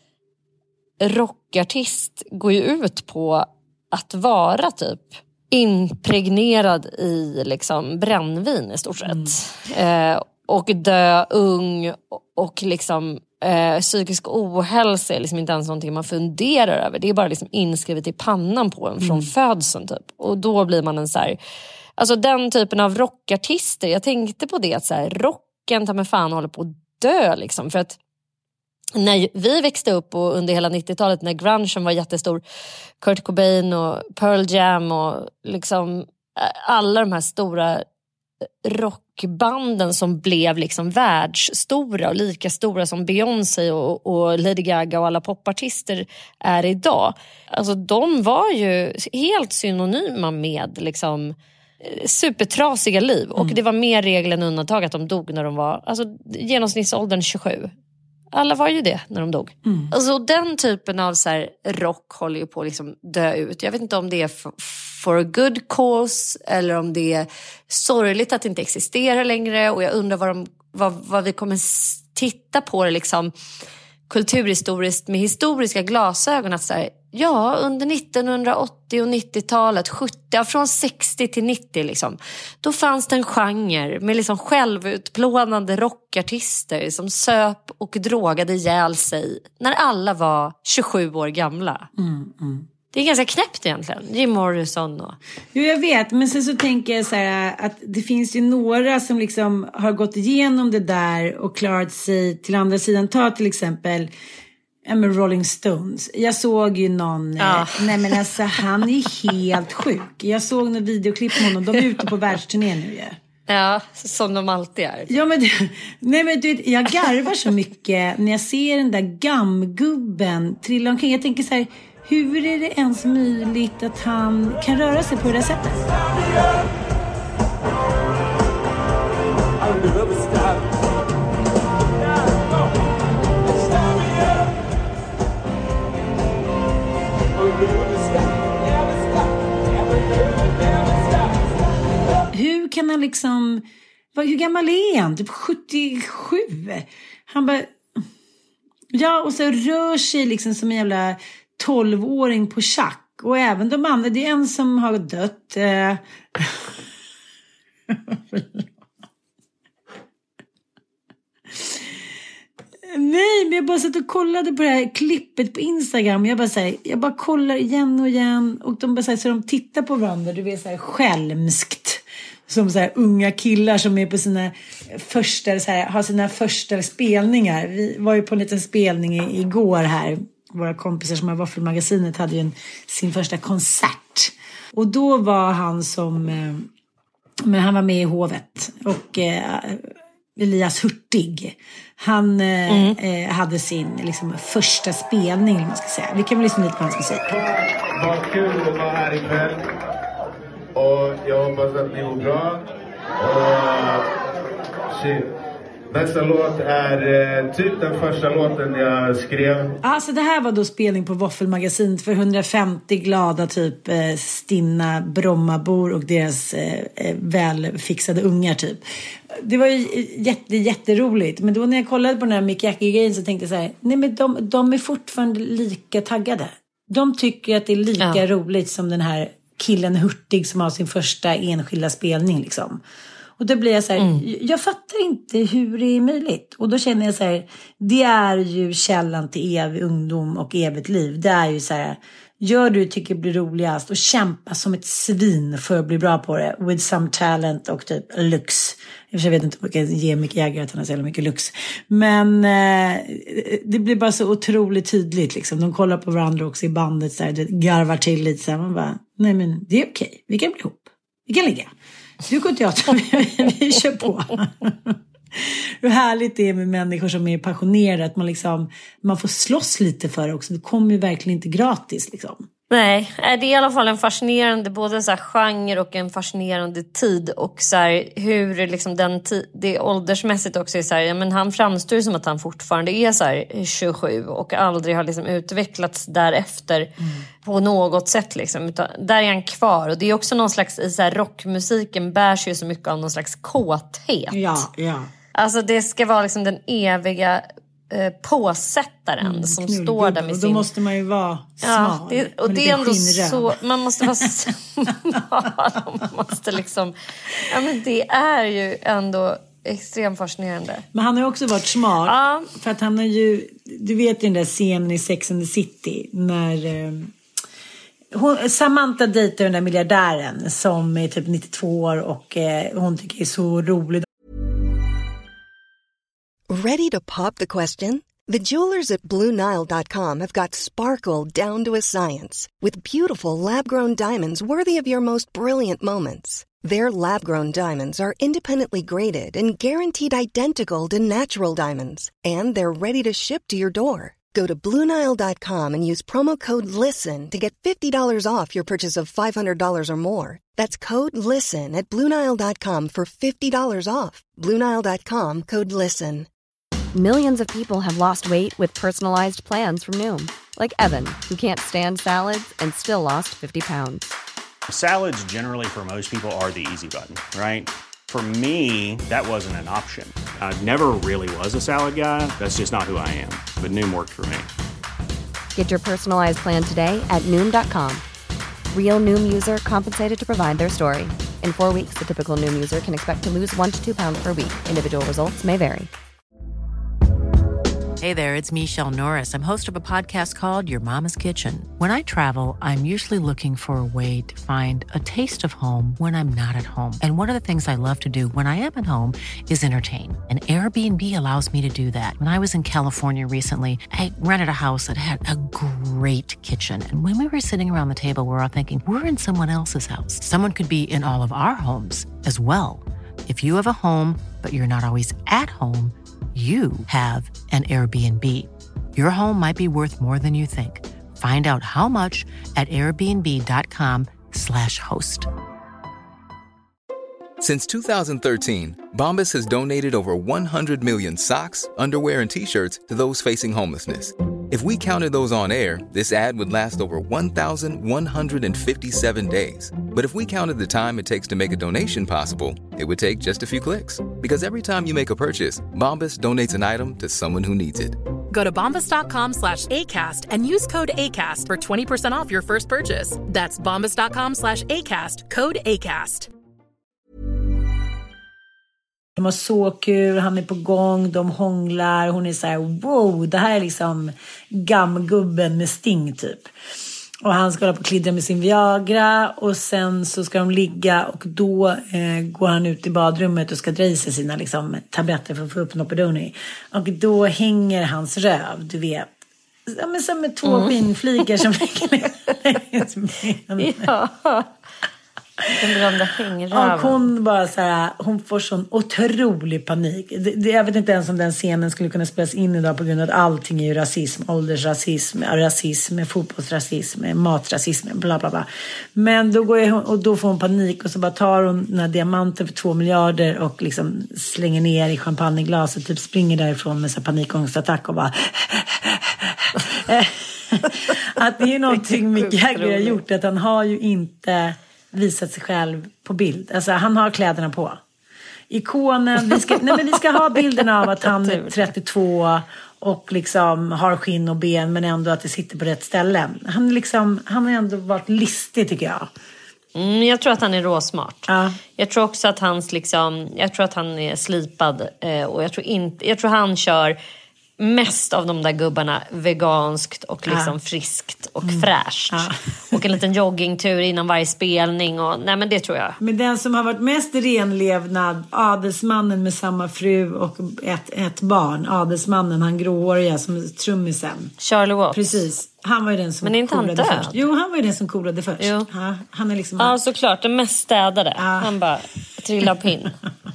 rockartist går ju ut på att vara typ impregnerad i liksom brännvin i stort sett. Mm. Eh, och dö ung och, och liksom eh, psykisk ohälsa är liksom inte ens någonting man funderar över. Det är bara liksom inskrivet i pannan på en från mm. födseln typ. Och då blir man en så här, alltså den typen av rockartister. Jag tänkte på det att så här, rocken tar med fan håller på att dö liksom. För att när vi växte upp och under hela nittiotalet när grungen var jättestor, Kurt Cobain och Pearl Jam och liksom alla de här stora rockbanden som blev liksom världsstora och lika stora som Beyoncé och, och Lady Gaga och alla popartister är idag. Alltså de var ju helt synonyma med liksom supertrasiga liv. Och mm. det var mer regel än undantag att de dog när de var, alltså genomsnittsåldern tjugosju. Alla var ju det när de dog. Mm. Alltså den typen av så här rock håller ju på att liksom dö ut. Jag vet inte om det är for, for a good cause eller om det är sorgligt att det inte existerar längre. Och jag undrar vad, de, vad, vad vi kommer titta på det liksom kulturhistoriskt med historiska glasögon att så här, ja, under nittonhundraåttio- och nittiotalet, sjuttio, från sextio till nittio liksom, då fanns det en genre med liksom självutplånande rockartister som söp och drogade ihjäl sig när alla var tjugosju år gamla. Mm, mm. Det är ganska knäppt egentligen, Jim Morrison och... Jo, jag vet, men sen så tänker jag så här att det finns ju några som liksom har gått igenom det där och klarat sig till andra sidan. Ta till exempel med Rolling Stones. Jag såg ju någon, ja. nej men alltså han är helt sjuk. Jag såg några videoklipp med honom, de är ute på världsturné nu ja. Ja, som de alltid är. Ja, men, nej, men du vet, jag garvar så mycket när jag ser den där gammgubben trilla omkring. Jag tänker så här, hur är det ens möjligt att han kan röra sig på det där sättet? Hur kan han liksom... Hur gammal är han? Typ sjuttiosju. Han bara... Ja, och så rör sig liksom som en jävla tolvåring på schack. Och även de andra, det är en som har dött. Eh... Nej, men jag bara satt och kollade på det här klippet på Instagram. Jag bara säger, jag bara kollar igen och igen. Och de bara säger, så de tittar på varandra. Du vet så här skälmskt. Som så här unga killar som är på sina första, så här, har sina första spelningar. Vi var ju på en liten spelning igår här. Våra kompisar som har Våffelmagasinet hade ju en, sin första konsert. Och då var han som, eh, men han var med i hovet. Och eh, Elias Hurtig, han eh, mm. eh, hade sin liksom, första spelning, man ska säga. Vi kan väl lyssna lite på hans musik. Vad kul att vara här ikväll. Och jag hoppas att ni mår bra. Och shit. Nästa låt är eh, typ den första låten jag skrev. Alltså det här var då spelning på Våffelmagasinet för hundrafemtio glada typ eh, stinna Brommabor och deras eh, välfixade ungar typ. Det var ju jätte, jätteroligt. Men då när jag kollade på den här Mick Jagger-grejen så tänkte jag så här, nej men de, de är fortfarande lika taggade. De tycker att det är lika ja. roligt som den här killen Hurtig som har sin första enskilda spelning liksom. Och då blir jag så här, mm. jag fattar inte hur det är möjligt. Och då känner jag så här, det är ju källan till evig ungdom och evigt liv. Det är ju så här, gör du tycker det blir roligast och kämpa som ett svin för att bli bra på det. With some talent och typ lux. Jag vet inte om jag kan ge Mick Jagger att han har så jävla mycket lux. Men eh, det blir bara så otroligt tydligt liksom. De kollar på varandra också i bandet så här, det garvar till lite så här. Man bara, nej men det är okej. Vi kan bli ihop. Vi kan ligga. Du går teater, vi, vi kör på. Hur härligt det är med människor som är passionerade. Att man, liksom, man får slåss lite för det också. Det kommer ju verkligen inte gratis. Liksom. Nej, det är i alla fall en fascinerande både så här genre och en fascinerande tid. Och så här, hur liksom den ti- det åldersmässigt också är så här, ja, men han framstår som att han fortfarande är så här tjugosju och aldrig har liksom utvecklats därefter mm. på något sätt. Liksom. Utan där är han kvar. Och det är också någon slags, i så här, rockmusiken bärs ju så mycket av någon slags kåthet. Ja, ja. Alltså det ska vara liksom den eviga påsättaren mm, som står där med sin... Och då måste man ju vara smal. Ja, det, och det är ändå så... Man måste vara smal. Man måste liksom... Ja, men det är ju ändå extremt fascinerande. Men han har också varit smart. Ja. För att han har ju... Du vet ju den där scenen i Sex and the City. När... Eh, hon, Samantha dejtar den där miljardären som är typ nittiotvå år och eh, hon tycker är så rolig. Ready to pop the question? The jewelers at Blue Nile dot com have got sparkle down to a science with beautiful lab-grown diamonds worthy of your most brilliant moments. Their lab-grown diamonds are independently graded and guaranteed identical to natural diamonds, and they're ready to ship to your door. Go to Blue Nile dot com and use promo code LISTEN to get fifty dollars off your purchase of five hundred dollars or more. That's code LISTEN at Blue Nile dot com for fifty dollars off. Blue Nile dot com, code LISTEN. Millions of people have lost weight with personalized plans from Noom. Like Evan, who can't stand salads and still lost fifty pounds. Salads generally for most people are the easy button, right? For me, that wasn't an option. I never really was a salad guy. That's just not who I am. But Noom worked for me. Get your personalized plan today at Noom dot com. Real Noom user compensated to provide their story. In four weeks, the typical Noom user can expect to lose one to two pounds per week. Individual results may vary. Hey there, it's Michelle Norris. I'm host of a podcast called Your Mama's Kitchen. When I travel, I'm usually looking for a way to find a taste of home when I'm not at home. And one of the things I love to do when I am at home is entertain. And Airbnb allows me to do that. When I was in California recently, I rented a house that had a great kitchen. And when we were sitting around the table, we were all thinking, we're in someone else's house. Someone could be in all of our homes as well. If you have a home, but you're not always at home, you have an Airbnb. Your home might be worth more than you think. Find out how much at airbnb.com slash host. Since two thousand thirteen, Bombas has donated over one hundred million socks, underwear, and T-shirts to those facing homelessness. If we counted those on air, this ad would last over one thousand one hundred fifty-seven days. But if we counted the time it takes to make a donation possible, it would take just a few clicks. Because every time you make a purchase, Bombas donates an item to someone who needs it. Go to bombas.com slash ACAST and use code ACAST for twenty percent off your first purchase. That's bombas.com slash ACAST, code ACAST. De har så kul, han är på gång, de hånglar, hon är så här: wow, det här är liksom gammgubben med Sting typ. Och han ska hålla på och klidra med sin Viagra, och sen så ska de ligga, och då eh, går han ut i badrummet och ska dra i sig sina liksom, tabletter för att få upp Nopedoni. Och då hänger hans röv, du vet. Ja, men som med två mm. skinnflikar som ligger. Ja. Den berömda hängröven. Och hon bara så här, hon får sån otrolig panik. Det, det, jag vet inte ens om den scenen skulle kunna spelas in idag på grund av att allting är ju rasism, åldersrasism, rasism, fotbollsrasism, matrasism, bla bla bla. Men då går jag, och då får hon panik, och så bara tar hon den här diamanten för två miljarder och liksom slänger ner i champagneglaset, typ springer därifrån med så här panikångestattack och bara att det är någonting Mick Jagger har gjort, att han har ju inte visat sig själv på bild. Alltså han har kläderna på. Ikonen, vi ska, nej men vi ska ha bilden av att han är trettiotvå och liksom har skinn och ben, men ändå att det sitter på rätt ställe. Han liksom, han har ändå varit listig tycker jag. Mm, jag tror att han är råsmart. Ja. Jag tror också att hans liksom, jag tror att han är slipad eh, och jag tror inte, jag tror han kör mest av de där gubbarna veganskt och liksom ja. friskt och mm. fräscht. Ja. Och en liten joggingtur innan varje spelning. Och, nej men det tror jag. Men den som har varit mest renlevnad, adelsmannen med samma fru och ett, ett barn. Adelsmannen, han gråhåriga som trummisen. Charlie Watts. Precis. Han var ju den som men inte coolade han först. Jo, han var ju den som coolade först. Jo. Ja, han är liksom... Ja, såklart. Den mest städade. Ja. Han bara trillar pinn.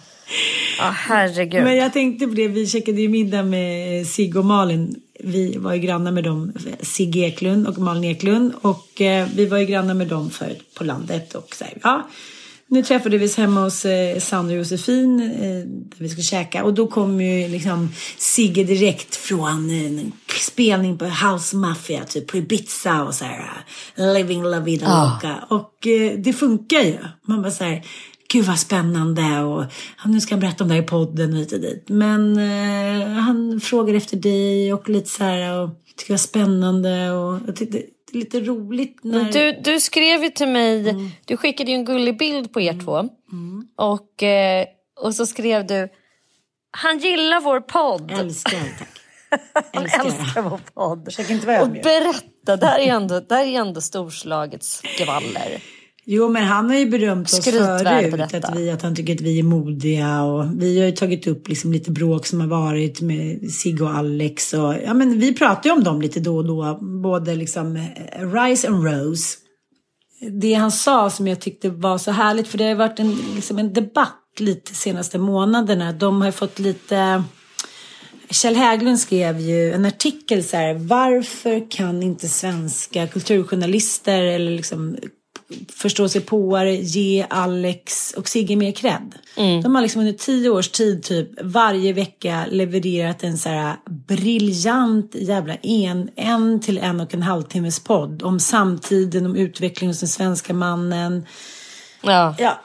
Ja, herregud. Men jag tänkte på det, vi checkade ju middag med Sigge och Malin. Vi var ju grannar med dem, Sigge Eklund och Malin Eklund. Och eh, vi var ju grannar med dem förut på landet. Och så här, ja, nu träffade vi oss hemma hos eh, Sandra och Josefin eh, där vi skulle käka. Och då kom ju liksom Sigge direkt från en spelning på House Mafia, typ på Ibiza och så här, Living La Vida Loca. Oh. Och eh, det funkar ju. Man bara så här... Gud vad spännande, och nu ska han berätta om det här i podden och hit och dit. Men eh, han frågar efter dig och lite så här, och tycker det var spännande, och jag tyckte det är lite roligt. När... Du, du skrev ju till mig, mm. du skickade ju en gullig bild på er mm. två. Mm. Och, eh, och så skrev du, han gillar vår podd. Älskar, tack. Han älskar, älskar vår podd. Försök inte vara och berätta, där är ändå, där är ändå storslagets skvaller. Jo, men han har ju berömt oss förut att, vi, att han tycker att vi är modiga, och vi har ju tagit upp liksom lite bråk som har varit med Sigge och Alex, och ja, men vi pratar ju om dem lite då och då, både liksom Rise and Rose. Det han sa som jag tyckte var så härligt, för det har varit en, liksom en debatt lite senaste månaderna. De har fått lite... Kjell Hägglund skrev ju en artikel så här: varför kan inte svenska kulturjournalister eller liksom förstå sig på ge Alex och Sigge mer cred. Mm. De har liksom under tio års tid typ varje vecka levererat en så här briljant jävla en, en till en och en halv timmes podd om samtiden, om utvecklingen hos den svenska mannen. Ja. Ja,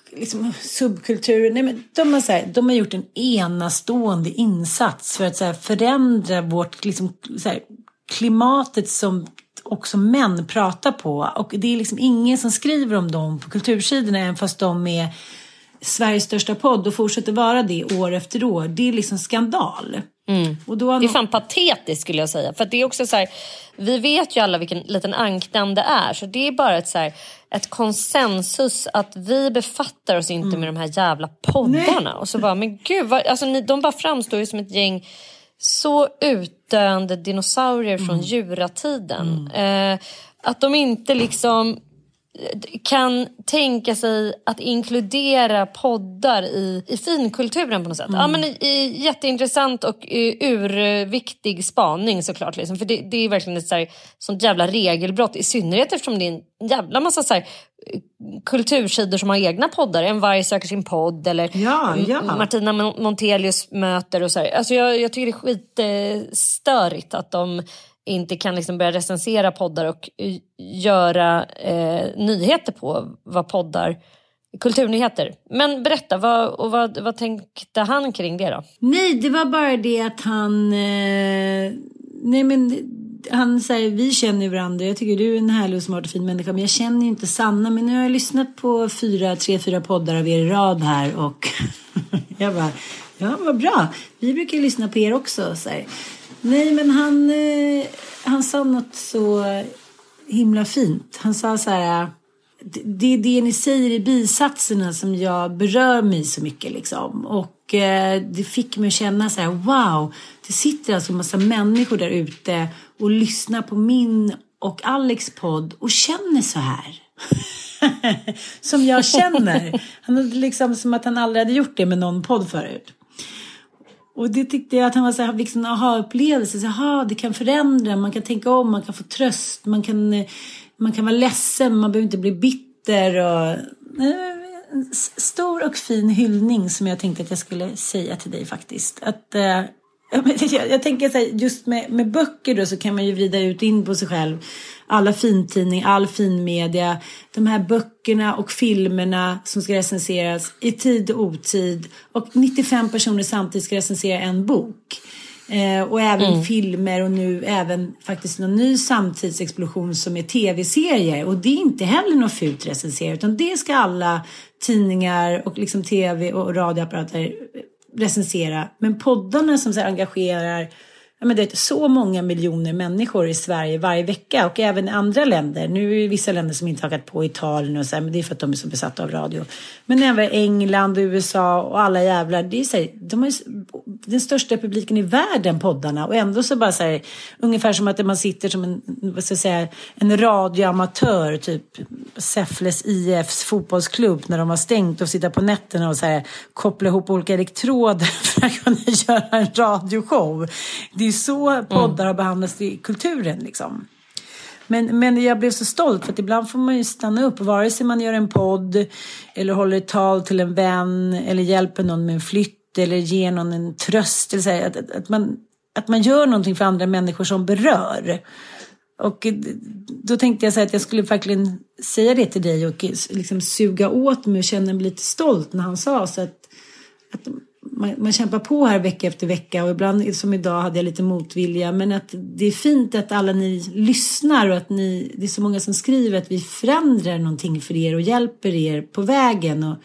liksom, subkulturer. Nej, men de, har, så här, de har gjort en enastående insats för att så här, förändra vårt liksom, så här, klimatet som också män pratar på. Och det är liksom ingen som skriver om dem på kultursidorna, även fast de är Sveriges största podd och fortsätter vara det år efter år. Det är liksom skandal. Mm. Och då har det är fan patetiskt skulle jag säga. För att det är också så här, vi vet ju alla vilken liten ankdamm det är. Så det är bara ett, så här, ett konsensus att vi befattar oss inte mm. med de här jävla poddarna. Nej. Och så bara, men gud, vad, alltså, ni, de bara framstår ju som ett gäng så utdöende dinosaurier mm. från djuratiden. Mm. Eh, att de inte liksom kan tänka sig att inkludera poddar i, i finkulturen på något sätt. Mm. Ja, men i, i, jätteintressant och uh, urviktig spaning såklart. Liksom. För det, det är verkligen ett så här, sånt jävla regelbrott. I synnerhet eftersom det är en jävla massa så här, kultursidor som har egna poddar. En varg söker sin podd. Eller ja, ja. Martina Montelius möter och så här. Alltså jag, jag tycker det är skitstörigt att de inte kan liksom börja recensera poddar och göra eh, nyheter på vad poddar, kulturnyheter. Men berätta, vad, och vad, vad tänkte han kring det då? Nej, det var bara det att han... Eh, nej men han säger, vi känner varandra. Jag tycker du är en härlig och smart och fin människa. Men jag känner ju inte Sanna. Men nu har jag lyssnat på fyra, tre, fyra poddar av er i rad här. Och jag bara, ja vad bra. Vi brukar ju lyssna på er också, så här. Nej, men han, eh, han sa något så himla fint. Han sa så här, det, det är det ni säger i bisatserna som jag berör mig så mycket liksom. Och eh, det fick mig att känna så här, wow, det sitter alltså en massa människor där ute och lyssnar på min och Alex podd och känner så här. Som jag känner. Han hade liksom som att han aldrig hade gjort det med någon podd förut. Och det tyckte jag att han var så här, liksom en aha-upplevelse. Så aha, det kan förändra, man kan tänka om, man kan få tröst, man kan, man kan vara ledsen, man behöver inte bli bitter. Och, en stor och fin hyllning som jag tänkte att jag skulle säga till dig faktiskt. Att, eh, jag, jag tänker så här, just med, med böcker då så kan man ju vrida ut in på sig själv. Alla fintidning, all finmedia, de här böckerna och filmerna som ska recenseras i tid och otid. Och nittiofem personer samtidigt ska recensera en bok. Eh, och även mm. filmer och nu även faktiskt en ny samtidsexplosion som är tv-serier. Och det är inte heller något fult recenserat, utan det ska alla tidningar och liksom tv och radioapparater recensera. Men poddarna som så här engagerar, ja, men det är så många miljoner människor i Sverige varje vecka och även i andra länder. Nu är det vissa länder som inte har hakat på Italien och så här, men det är för att de är så besatta av radio. Men även England och U S A och alla jävlar, det är så här, de har den största publiken i världen, poddarna, och ändå så bara så här, ungefär som att man sitter som en, vad ska jag säga, en radioamatör, typ Säffles I F:s fotbollsklubb när de har stängt och sitter på nätterna och så här, koppla ihop olika elektroder för att kunna göra en radioshow. Det är så poddar har behandlats i kulturen liksom. Men, men jag blev så stolt för att ibland får man ju stanna upp, vare sig man gör en podd eller håller ett tal till en vän eller hjälper någon med en flytt eller ger någon en tröst eller så här, att, att, att, man, att man gör någonting för andra människor som berör. Och då tänkte jag så här att jag skulle verkligen säga det till dig och liksom suga åt mig och känna mig lite stolt när han sa så att, att man, man kämpar på här vecka efter vecka och ibland som idag hade jag lite motvilja, men att det är fint att alla ni lyssnar och att ni, det är så många som skriver att vi förändrar någonting för er och hjälper er på vägen och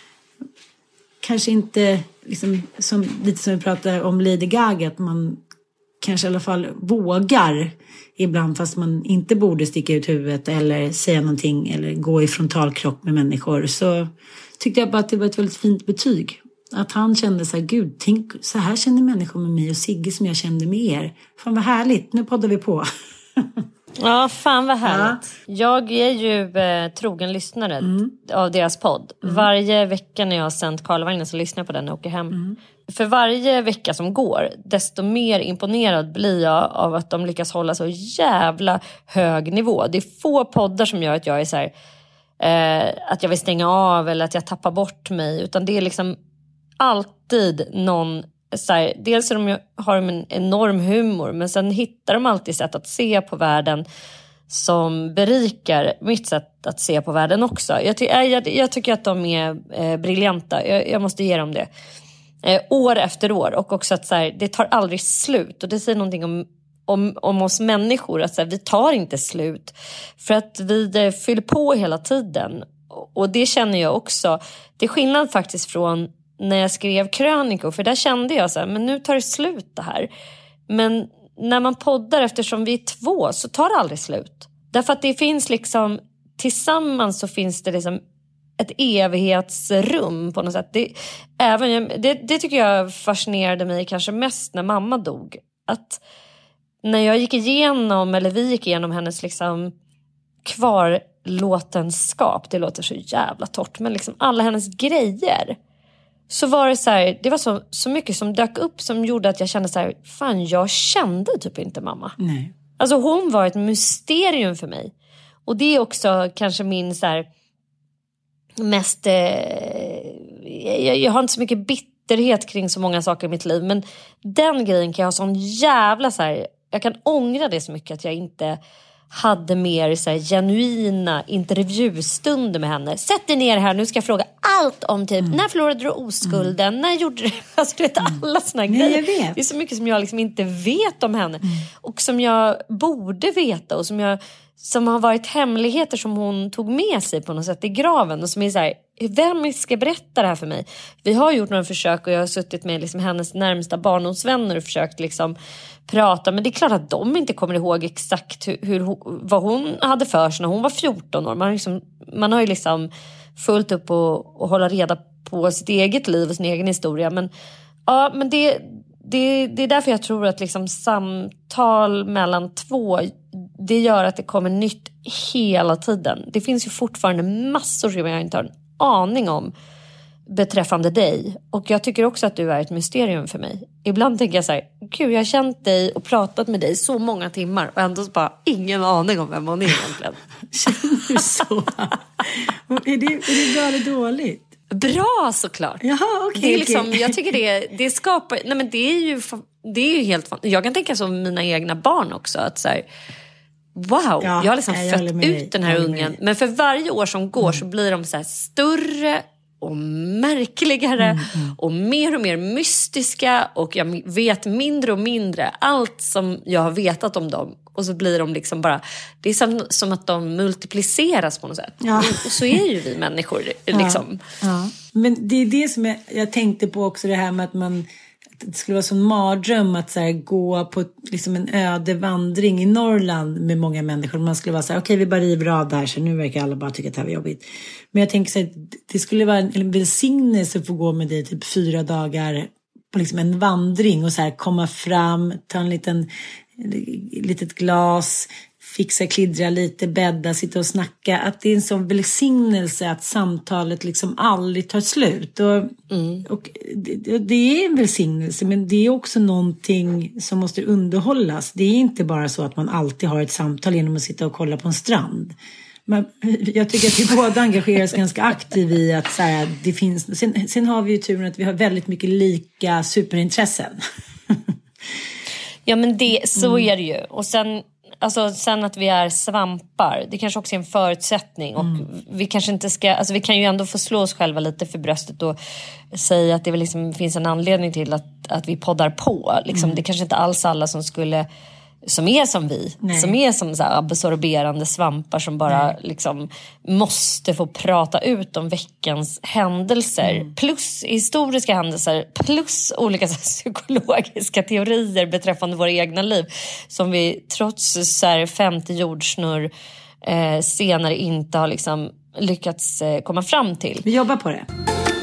kanske inte liksom, som, lite som vi pratar om Lady Gaga, att man kanske i alla fall vågar ibland fast man inte borde sticka ut huvudet eller säga någonting eller gå i frontalkrock med människor, så tyckte jag bara att det var ett väldigt fint betyg. Att han kände så här, gud, tänk, så här känner människor med mig och Sigge som jag kände med er. Fan vad härligt, nu poddar vi på. Ja, fan vad härligt. Ja. Jag är ju eh, trogen lyssnare mm. av deras podd. Mm. Varje vecka när jag har sänt Karlavagnen så lyssnar jag på den och åker hem. Mm. För varje vecka som går, desto mer imponerad blir jag av att de lyckas hålla så jävla hög nivå. Det är få poddar som gör att jag är så här, eh, att jag vill stänga av eller att jag tappar bort mig. Utan det är liksom alltid någon, så här, dels är de, har de en enorm humor, men sen hittar de alltid sätt att se på världen som berikar mitt sätt att se på världen också. Jag, ty- jag, jag tycker att de är eh, briljanta. Jag, jag måste ge dem det. Eh, år efter år. Och också att så här, det tar aldrig slut. Och det säger någonting om, om, om oss människor. Att så här, vi tar inte slut. För att vi eh, fyller på hela tiden. Och, och det känner jag också. Det är skillnad faktiskt från när jag skrev krönikor. För där kände jag så här, men nu tar det slut det här. Men när man poddar, eftersom vi är två, så tar det aldrig slut. Därför att det finns liksom, tillsammans så finns det liksom ett evighetsrum på något sätt. Det, även, det, det tycker jag fascinerade mig kanske mest när mamma dog. Att när jag gick igenom, eller vi gick igenom hennes liksom kvarlåtenskap, det låter så jävla torrt, men liksom alla hennes grejer. Så var det så här, det var så, så mycket som dök upp som gjorde att jag kände så här, fan, jag kände typ inte mamma. Nej. Alltså hon var ett mysterium för mig. Och det är också kanske min så här mest, eh, jag, jag har inte så mycket bitterhet kring så många saker i mitt liv, men den grejen kan jag ha sån jävla så här, jag kan ångra det så mycket att jag inte hade mer så här genuina intervjustunder med henne. Sätt dig ner här, nu ska jag fråga allt om typ, mm. när förlorade du oskulden? Mm. När gjorde du? Alltså du vet, alla såna Nej, grejer. jag vet. Det är så mycket som jag liksom inte vet om henne. Mm. Och som jag borde veta. Och som, jag, som har varit hemligheter som hon tog med sig på något sätt i graven. Och som är så här, vem ska berätta det här för mig? Vi har gjort några försök och jag har suttit med liksom hennes närmsta barndomsvänner och försökt liksom prata, men det är klart att de inte kommer ihåg exakt hur, hur, vad hon hade för sig när hon var fjorton år. Man, liksom, man har ju liksom fullt upp och, och hålla reda på sitt eget liv och sin egen historia. Men, ja, men det, det, det är därför jag tror att liksom samtal mellan två, det gör att det kommer nytt hela tiden. Det finns ju fortfarande massor som jag inte har en aning om beträffande dig. Och jag tycker också att du är ett mysterium för mig. Ibland tänker jag så här, gud, jag har känt dig och pratat med dig så många timmar och ändå bara ingen aning om vem hon är egentligen. Känner du så? är, det, är det bra eller dåligt? Bra, såklart. Jaha, okej. Okay, liksom, okay. Jag tycker det, det skapar, nej men det är ju det är ju helt, jag kan tänka som mina egna barn också, att så här, wow, ja, jag har liksom jag fött ut dig. Den här ungen. Men för varje år som går mm. så blir de så här större och märkligare mm, mm. och mer och mer mystiska, och jag vet mindre och mindre allt som jag har vetat om dem, och så blir de liksom bara, det är som, som att de multipliceras på något sätt. Ja. Och, och så är ju vi människor liksom. Ja, ja. Men det är det som jag, jag tänkte på också, det här med att man, det skulle vara sån mardröm att så här, gå på liksom en öde vandring i Norrland med många människor. Man skulle vara så här, okej, okay, vi bara river av där, så nu verkar alla bara tycka att det här var jobbigt. Men jag tänker så här, det skulle vara en, en välsignelse att få gå med dig typ fyra dagar på liksom en vandring och så här komma fram, ta en liten litet glas, fixa, klidra lite, bädda, sitta och snacka. Att det är en sån välsignelse att samtalet liksom aldrig tar slut. Och, mm. och det, det är en välsignelse, men det är också någonting som måste underhållas. Det är inte bara så att man alltid har ett samtal genom att sitta och kolla på en strand. Men jag tycker att vi båda engagerar oss ganska aktivt i att så här, det finns... Sen, sen har vi ju turen att vi har väldigt mycket lika superintressen. Ja, men det, så är det ju. Och sen, alltså, sen att vi är svampar, det kanske också är en förutsättning. Och mm. vi kanske inte ska, alltså vi kan ju ändå få slå oss själva lite för bröstet och säga att det väl liksom finns en anledning till att, att vi poddar på. Liksom, mm. Det kanske inte alls alla som skulle, som är som vi. Nej. Som är som så här absorberande svampar som bara liksom måste få prata ut om veckans händelser. Mm. Plus historiska händelser. Plus olika så här, psykologiska teorier beträffande våra egna liv. Som vi trots så här, femtio jordsnurr eh, senare inte har liksom lyckats eh, komma fram till. Vi jobbar på det.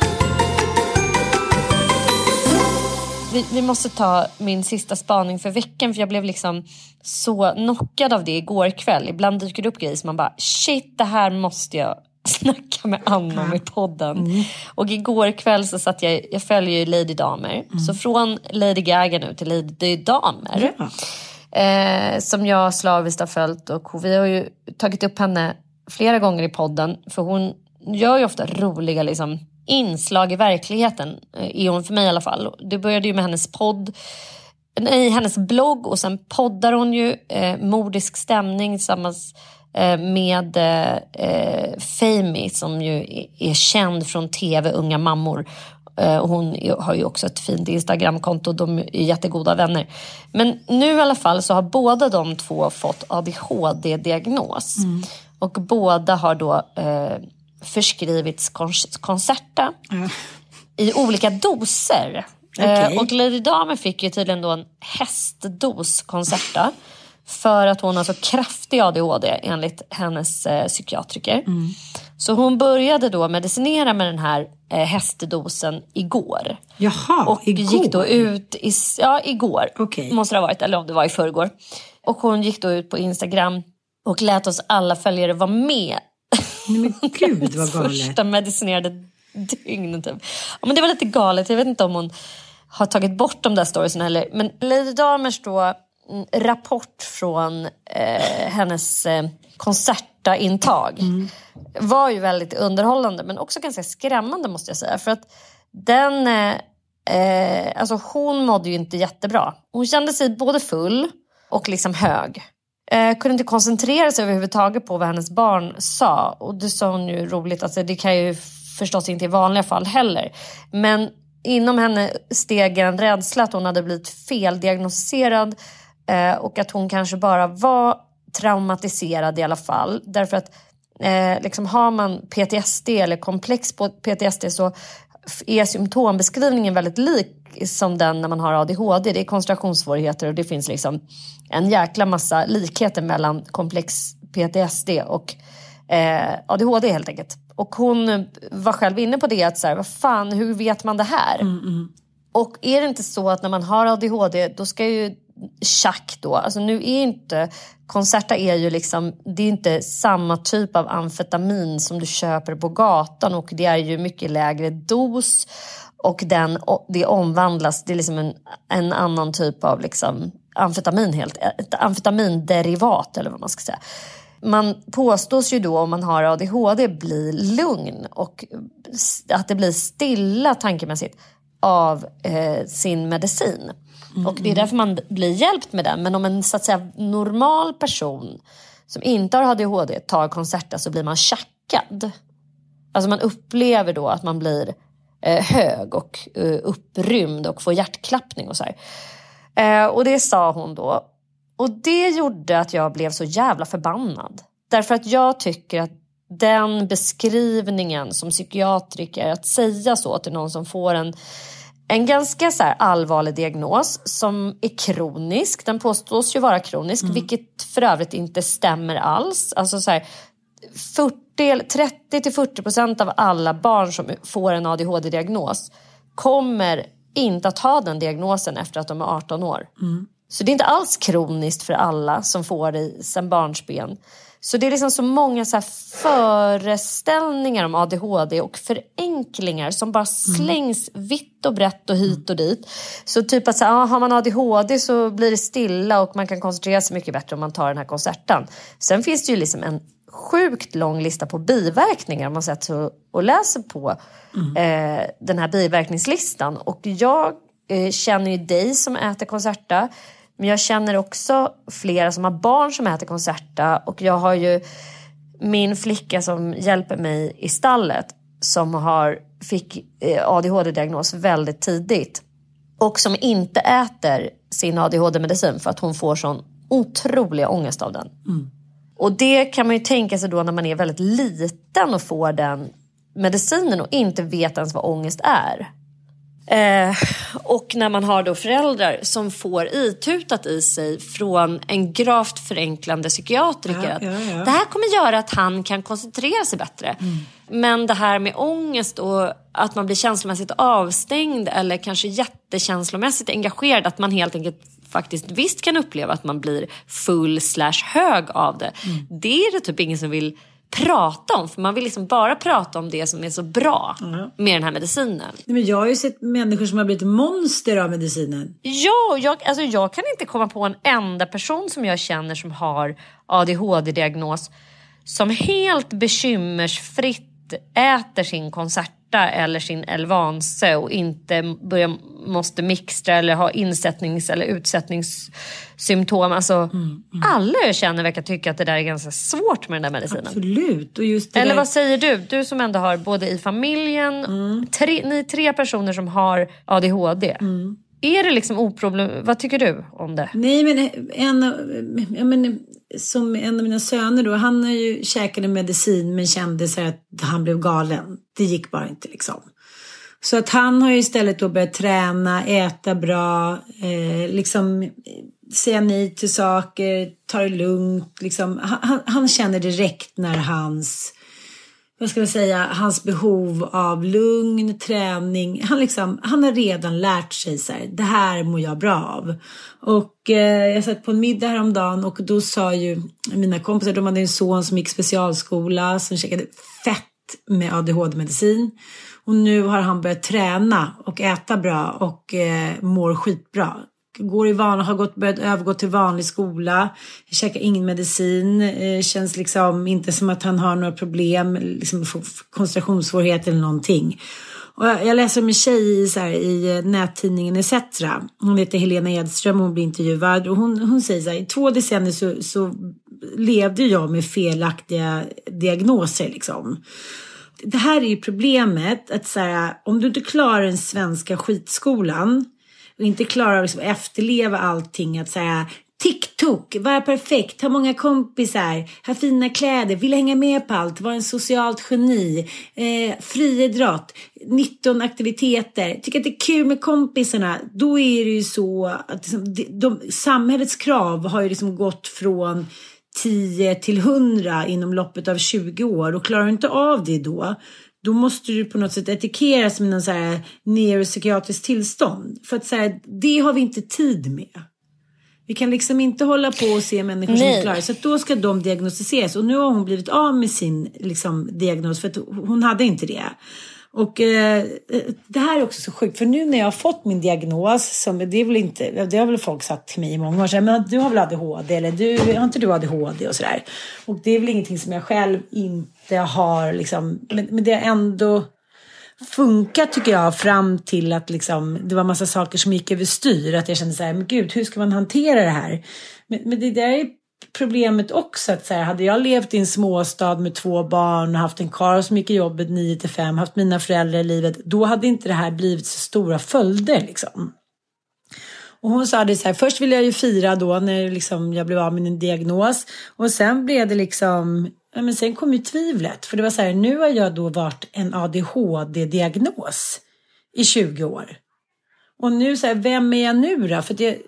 Vi, vi måste ta min sista spaning för veckan, för jag blev liksom så knockad av det igår kväll. Ibland dyker det upp grejer som man bara, shit, det här måste jag snacka med Anna om i podden. Mm. Och igår kväll så satt jag, jag följer ju Lady Damer. Mm. Så från Lady Gaga nu till Lady Damer. Ja. Eh, som jag slaviskt har följt. Och vi har ju tagit upp henne flera gånger i podden. För hon gör ju ofta roliga liksom inslag i verkligheten, är hon för mig i alla fall. Det började ju med hennes podd i hennes blogg, och sen poddar hon ju eh, Modisk stämning tillsammans eh, med eh, Fami, som ju är, är känd från tv, Unga mammor. Eh, och hon har ju också ett fint Instagramkonto, de är jättegoda vänner. Men nu i alla fall så har båda de två fått A D H D-diagnos. Mm. Och båda har då eh, förskrivits Concerta mm. i olika doser. Okay. Och Lady Damer fick ju tydligen då en hästdos Concerta för att hon har så kraftig A D H D enligt hennes eh, psykiatriker. Mm. Så hon började då medicinera med den här eh, hästdosen igår. Jaha, och igår? gick då ut i, ja, igår. Okay. Måste det ha varit, eller om det var i förrgår. Och hon gick då ut på Instagram och lät oss alla följare vara med. Nej, men gud vad galet. Första medicinerade dygn typ. Ja, men det var lite galet. Jag vet inte om hon har tagit bort de där storiesen eller. Men Lady Damers då rapport från eh, hennes eh, konsertintag mm. var ju väldigt underhållande, men också ganska skrämmande måste jag säga. För att den eh, alltså hon mådde ju inte jättebra. Hon kände sig både full och liksom hög. Eh, kunde inte koncentrera sig överhuvudtaget på vad hennes barn sa. Och det sa hon ju roligt, alltså det kan ju förstås inte i vanliga fall heller. Men inom henne steg en rädsla att hon hade blivit feldiagnostiserad eh, och att hon kanske bara var traumatiserad i alla fall. Därför att eh, liksom har man P T S D eller komplex på P T S D så är symptombeskrivningen väldigt lik som den när man har A D H D. Det är koncentrationssvårigheter och det finns liksom en jäkla massa likheter mellan komplex P T S D och eh, A D H D helt enkelt. Och hon var själv inne på det att så här, vad fan, hur vet man det här? Mm, mm. Och är det inte så att när man har A D H D då ska ju tjack då, alltså nu är inte Concerta är ju liksom, det är inte samma typ av amfetamin som du köper på gatan och det är ju mycket lägre dos och den, det omvandlas, det är liksom en, en annan typ av liksom amfetamin helt, ett amfetaminderivat eller vad man ska säga. Man påstås ju då om man har A D H D blir lugn och att det blir stilla tankemässigt av eh, sin medicin. Mm. Och det är därför man blir hjälpt med den. Men om en så att säga normal person som inte har A D H D tar Concerta så blir man tjackad. Alltså man upplever då att man blir eh, hög och eh, upprymd och får hjärtklappning och så här. Eh, och det sa hon då. Och det gjorde att jag blev så jävla förbannad. Därför att jag tycker att den beskrivningen som psykiatriker, att säga så till någon som får en, en ganska så här allvarlig diagnos som är kronisk. Den påstås ju vara kronisk, mm. vilket för övrigt inte stämmer alls. Alltså så här, fyrtio, trettio till fyrtio procent av alla barn som får en A D H D-diagnos kommer inte att ha den diagnosen efter att de är arton år. Mm. Så det är inte alls kroniskt för alla som får det sen barnsben. Så det är liksom så många så här föreställningar om A D H D och förenklingar som bara slängs vitt och brett och hit och dit. Så typ att så här, har man A D H D så blir det stilla och man kan koncentrera sig mycket bättre om man tar den här koncerten. Sen finns det ju liksom en sjukt lång lista på biverkningar om man sätter och läser på mm. eh, den här biverkningslistan. Och jag eh, känner ju dig som äter Concerta. Men jag känner också flera som har barn som äter Concerta. Och jag har ju min flicka som hjälper mig i stallet som har, fick A D H D-diagnos väldigt tidigt. Och som inte äter sin A D H D-medicin för att hon får sån otrolig ångest av den. Mm. Och det kan man ju tänka sig då när man är väldigt liten och får den medicinen och inte vet ens vad ångest är. Eh, och när man har då föräldrar som får itutat i sig från en gravt förenklande psykiatriker ja, ja, ja. att det här kommer göra att han kan koncentrera sig bättre. Mm. Men det här med ångest och att man blir känslomässigt avstängd eller kanske jättekänslomässigt engagerad, att man helt enkelt faktiskt visst kan uppleva att man blir full slash hög av det. Mm. Det är det typ ingen som vill prata om, för man vill liksom bara prata om det som är så bra mm. med den här medicinen. Nej, men jag har ju sett människor som har blivit monster av medicinen. Ja, jag, alltså jag kan inte komma på en enda person som jag känner som har A D H D-diagnos som helt bekymmersfritt äter sin Concerta smärta eller sin Elvanse och inte börja, måste mixtra eller ha insättnings- eller utsättningssymptom. Alltså, mm, mm. alla jag känner verkar tycka att det där är ganska svårt med den där medicinen. Absolut. Och just det eller där... vad säger du? Du som ändå har både i familjen, mm. tre, ni är tre personer som har A D H D. Mm. Är det liksom oproblem? Vad tycker du om det? Nej, men en, jag men, som en av mina söner då, han har ju käkade medicin men kände så att han blev galen. Det gick bara inte liksom. Så att han har ju istället då börjat träna, äta bra, eh, liksom säga nej till saker, ta det lugnt. Liksom. Han, han känner direkt när hans... vad ska jag säga, hans behov av lugn, träning. Han, liksom, han har redan lärt sig så här, det här mår jag bra av. Och eh, jag satt på en middag häromdagen och då sa ju mina kompisar, de hade en son som gick specialskola, som käkade fett med A D H D-medicin. Och nu har han börjat träna och äta bra och eh, mår skitbra. Går i van, har gått, börjat övergå till vanlig skola, käkar ingen medicin, eh, känns liksom inte som att han har några problem, liksom koncentrationssvårigheter eller någonting. Och jag, jag läser om en tjej i, så här, i nättidningen et cetera. Hon heter Helena Edström, hon blir intervjuad och hon, hon säger så här, i två decennier så, så levde jag med felaktiga diagnoser liksom. Det här är ju problemet, att så här, om du inte klarar den svenska skitskolan och inte klarar liksom att efterleva allting, att säga TikTok, vara perfekt, ha många kompisar, ha fina kläder, vill hänga med på allt, vara en socialt geni, eh, friidrott, nitton aktiviteter, tycker att det är kul med kompisarna, då är det ju så att liksom, de, de, samhällets krav har ju liksom gått från tio till hundra inom loppet av tjugo år, och klarar du inte av det då, då måste du på något sätt etikeras som en så här neuropsykiatrisk tillstånd. För att så här, det har vi inte tid med. Vi kan liksom inte hålla på och se människor som är klara. Så att då ska de diagnostiseras. Och nu har hon blivit av med sin liksom, diagnos, för att hon hade inte det. Och eh, det här är också så sjukt. För nu när jag har fått min diagnos, som, det, är väl inte, det har väl folk sagt till mig i många år sedan, men du har väl A D H D, eller du, har inte du A D H D och sådär. Och det är väl ingenting som jag själv inte har liksom, men, men det har ändå funkat tycker jag, fram till att liksom, det var massa saker som gick över styr. Att jag kände så här, men gud, hur ska man hantera det här? Men, men det där är problemet också, att så här, hade jag levt i en småstad med två barn och haft en karl som gick i jobbet nio till fem, haft mina föräldrar i livet, då hade inte det här blivit så stora följder liksom. Och hon sa det så här, först ville jag ju fira då när liksom jag blev av med en diagnos, och sen blev det liksom, ja, men sen kom ju tvivlet, för det var så här, nu har jag då varit en A D H D-diagnos i tjugo år. Och nu så här, vem är jag nu då? För det,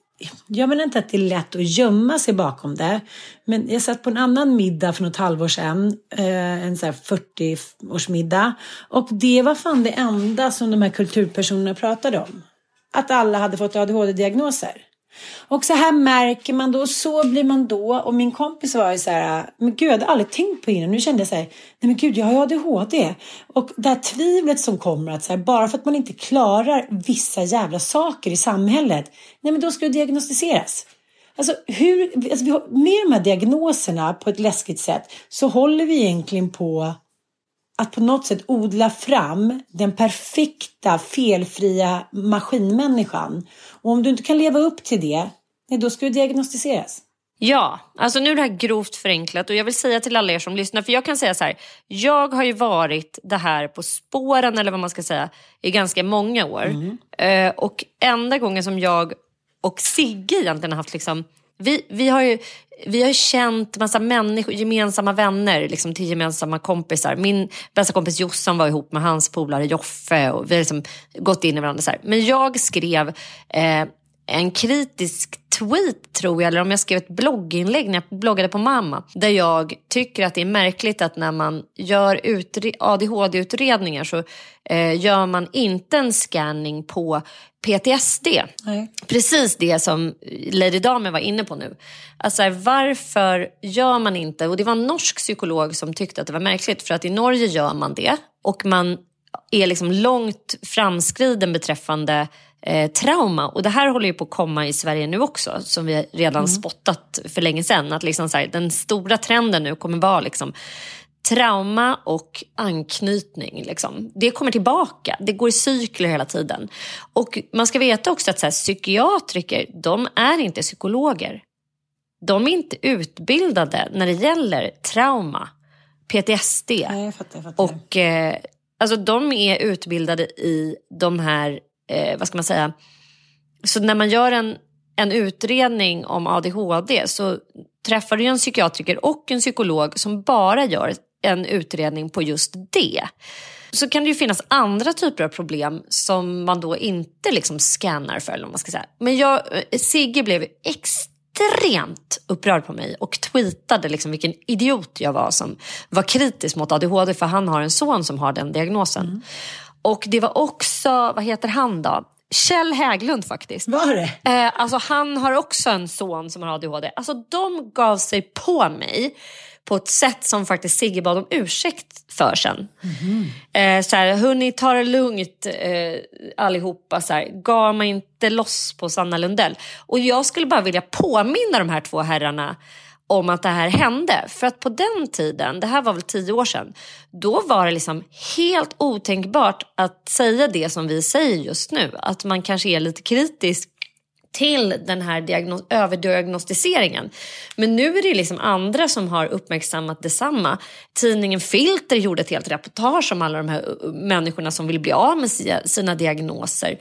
jag menar inte att det är lätt att gömma sig bakom det. Men jag satt på en annan middag för något halvår sedan. Eh, en så här fyrtio-årsmiddag. Och det var fan det enda som de här kulturpersonerna pratade om. Att alla hade fått A D H D-diagnoser. Och så här märker man då, så blir man då. Och min kompis var ju så här, men gud, jag hade aldrig tänkt på innan. Nu kände jag så här, nej men gud, jag har A D H D. Och det här tvivlet som kommer, att så här, bara för att man inte klarar vissa jävla saker i samhället, nej men då ska det diagnostiseras. Alltså, hur, alltså vi har, med de här diagnoserna på ett läskigt sätt, så håller vi egentligen på att på något sätt odla fram den perfekta, felfria maskinmänniskan. Och om du inte kan leva upp till det, då ska du diagnostiseras. Ja, alltså nu är det här grovt förenklat, och jag vill säga till alla er som lyssnar, för jag kan säga så här, jag har ju varit det här på spåren, eller vad man ska säga, i ganska många år. Mm. Uh, och enda gången som jag och Sigge egentligen har haft liksom, vi, vi har ju vi har ju känt massa människor, gemensamma vänner liksom, till gemensamma kompisar. Min bästa kompis Jossan var ihop med hans polare Joffe, och vi har liksom gått in i varandra så här. Men jag skrev eh, en kritisk tweet, tror jag, eller om jag skrev ett blogginlägg när jag bloggade på mamma, där jag tycker att det är märkligt att när man gör utre- A D H D-utredningar så eh, gör man inte en scanning på P T S D. Nej. Precis det som Lady Dame var inne på nu. Alltså varför gör man inte, och det var en norsk psykolog som tyckte att det var märkligt, för att i Norge gör man det, och man är liksom långt framskriden beträffande eh, trauma, och det här håller ju på att komma i Sverige nu också, som vi redan mm. spottat för länge sedan, att liksom så här, den stora trenden nu kommer vara liksom trauma och anknytning. Liksom. Det kommer tillbaka. Det går i cykler hela tiden. Och man ska veta också att så här, psykiatriker, de är inte psykologer. De är inte utbildade när det gäller trauma, P T S D. Nej, jag fattar, jag fattar. Och eh, alltså, de är utbildade i de här, eh, vad ska man säga... Så när man gör en, en utredning om A D H D så träffar du en psykiatriker och en psykolog som bara gör en utredning på just det. Så kan det ju finnas andra typer av problem som man då inte liksom scannar för, eller vad man ska säga. Men jag, Sigge blev extremt upprörd på mig och tweetade liksom vilken idiot jag var som var kritisk mot A D H D, för han har en son som har den diagnosen. Mm. Och det var också, vad heter han då? Kjell Häglund faktiskt. Var det? Eh, alltså han har också en son som har A D H D. Alltså de gav sig på mig på ett sätt som faktiskt Sigge bad om ursäkt för sen. Mm-hmm. Eh, så här, hörni, ta det lugnt eh, allihopa. Så här, gav man inte loss på Sanna Lundell. Och jag skulle bara vilja påminna de här två herrarna om att det här hände. För att på den tiden, det här var väl tio år sedan, då var det liksom helt otänkbart att säga det som vi säger just nu. Att man kanske är lite kritisk till den här diagnos- överdiagnostiseringen. Men nu är det liksom andra som har uppmärksammat detsamma. Tidningen Filter gjorde ett helt reportage om alla de här människorna som vill bli av med sina diagnoser.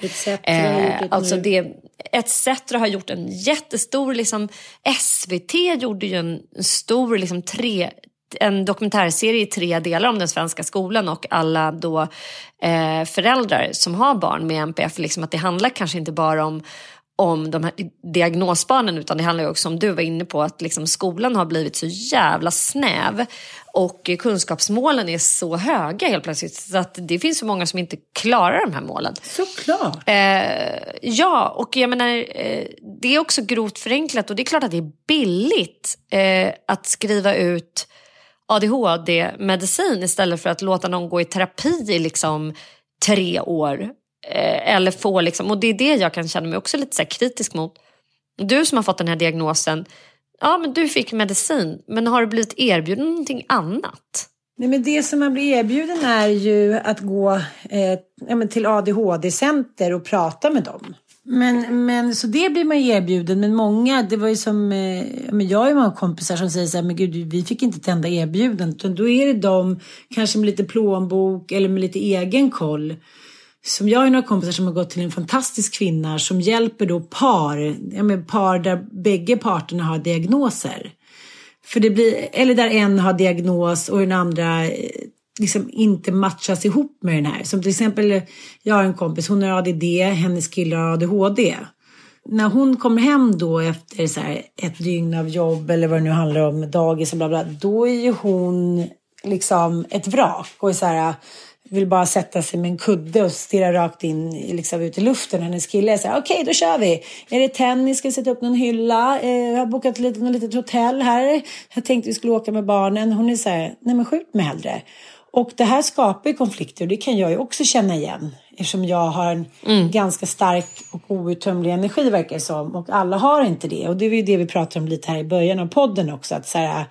Eh, alltså det, et cetera har gjort en jättestor, liksom, S V T gjorde ju en stor liksom, tre, en dokumentärserie i tre delar om den svenska skolan och alla då eh, föräldrar som har barn med N P F. Liksom, att det handlar kanske inte bara om om de här diagnosbarnen, utan det handlar ju också om, du var inne på, att liksom skolan har blivit så jävla snäv och kunskapsmålen är så höga helt plötsligt, så att det finns så många som inte klarar de här målen. Såklart. Eh, ja, och jag menar, eh, det är också grovt förenklat, och det är klart att det är billigt eh, att skriva ut A D H D-medicin istället för att låta någon gå i terapi i liksom tre år. Eller få liksom, och det är det jag kan känna mig också lite så här kritisk mot. Du som har fått den här diagnosen, ja men du fick medicin, men har du blivit erbjuden någonting annat? Nej, men det som man blir erbjuden är ju att gå eh, ja, men till A D H D-center och prata med dem. Men, men så det blir man erbjuden, men många, det var ju som, eh, men jag har ju många kompisar som säger så här, men gud, vi fick inte ett enda erbjuden, utan då är det de kanske med lite plånbok eller med lite egen koll. Som jag har några kompisar som har gått till en fantastisk kvinna som hjälper då par, ja men par där bägge parterna har diagnoser. För det blir, eller där en har diagnos och den andra liksom inte matchas ihop med den här. Som till exempel, jag har en kompis, hon har A D D, hennes kille har A D H D. När hon kommer hem då efter så här ett dygn av jobb eller vad det nu handlar om, dagis och bla bla, då är ju hon liksom ett vrak och är så här, vill bara sätta sig med en kudde och stirra rakt in liksom, ut i luften. Hennes kille säger, okej okay, då kör vi. Är det tennis? Ska jag sätta upp någon hylla? Eh, jag har bokat lite, något litet hotell här. Jag tänkte vi skulle åka med barnen. Hon är så här, nej men skjut mig hellre. Och det här skapar ju konflikter, och det kan jag ju också känna igen. Eftersom jag har en mm. ganska stark och outtömlig energi verkar det som. Och alla har inte det. Och det är ju det vi pratar om lite här i början av podden också. Att så här,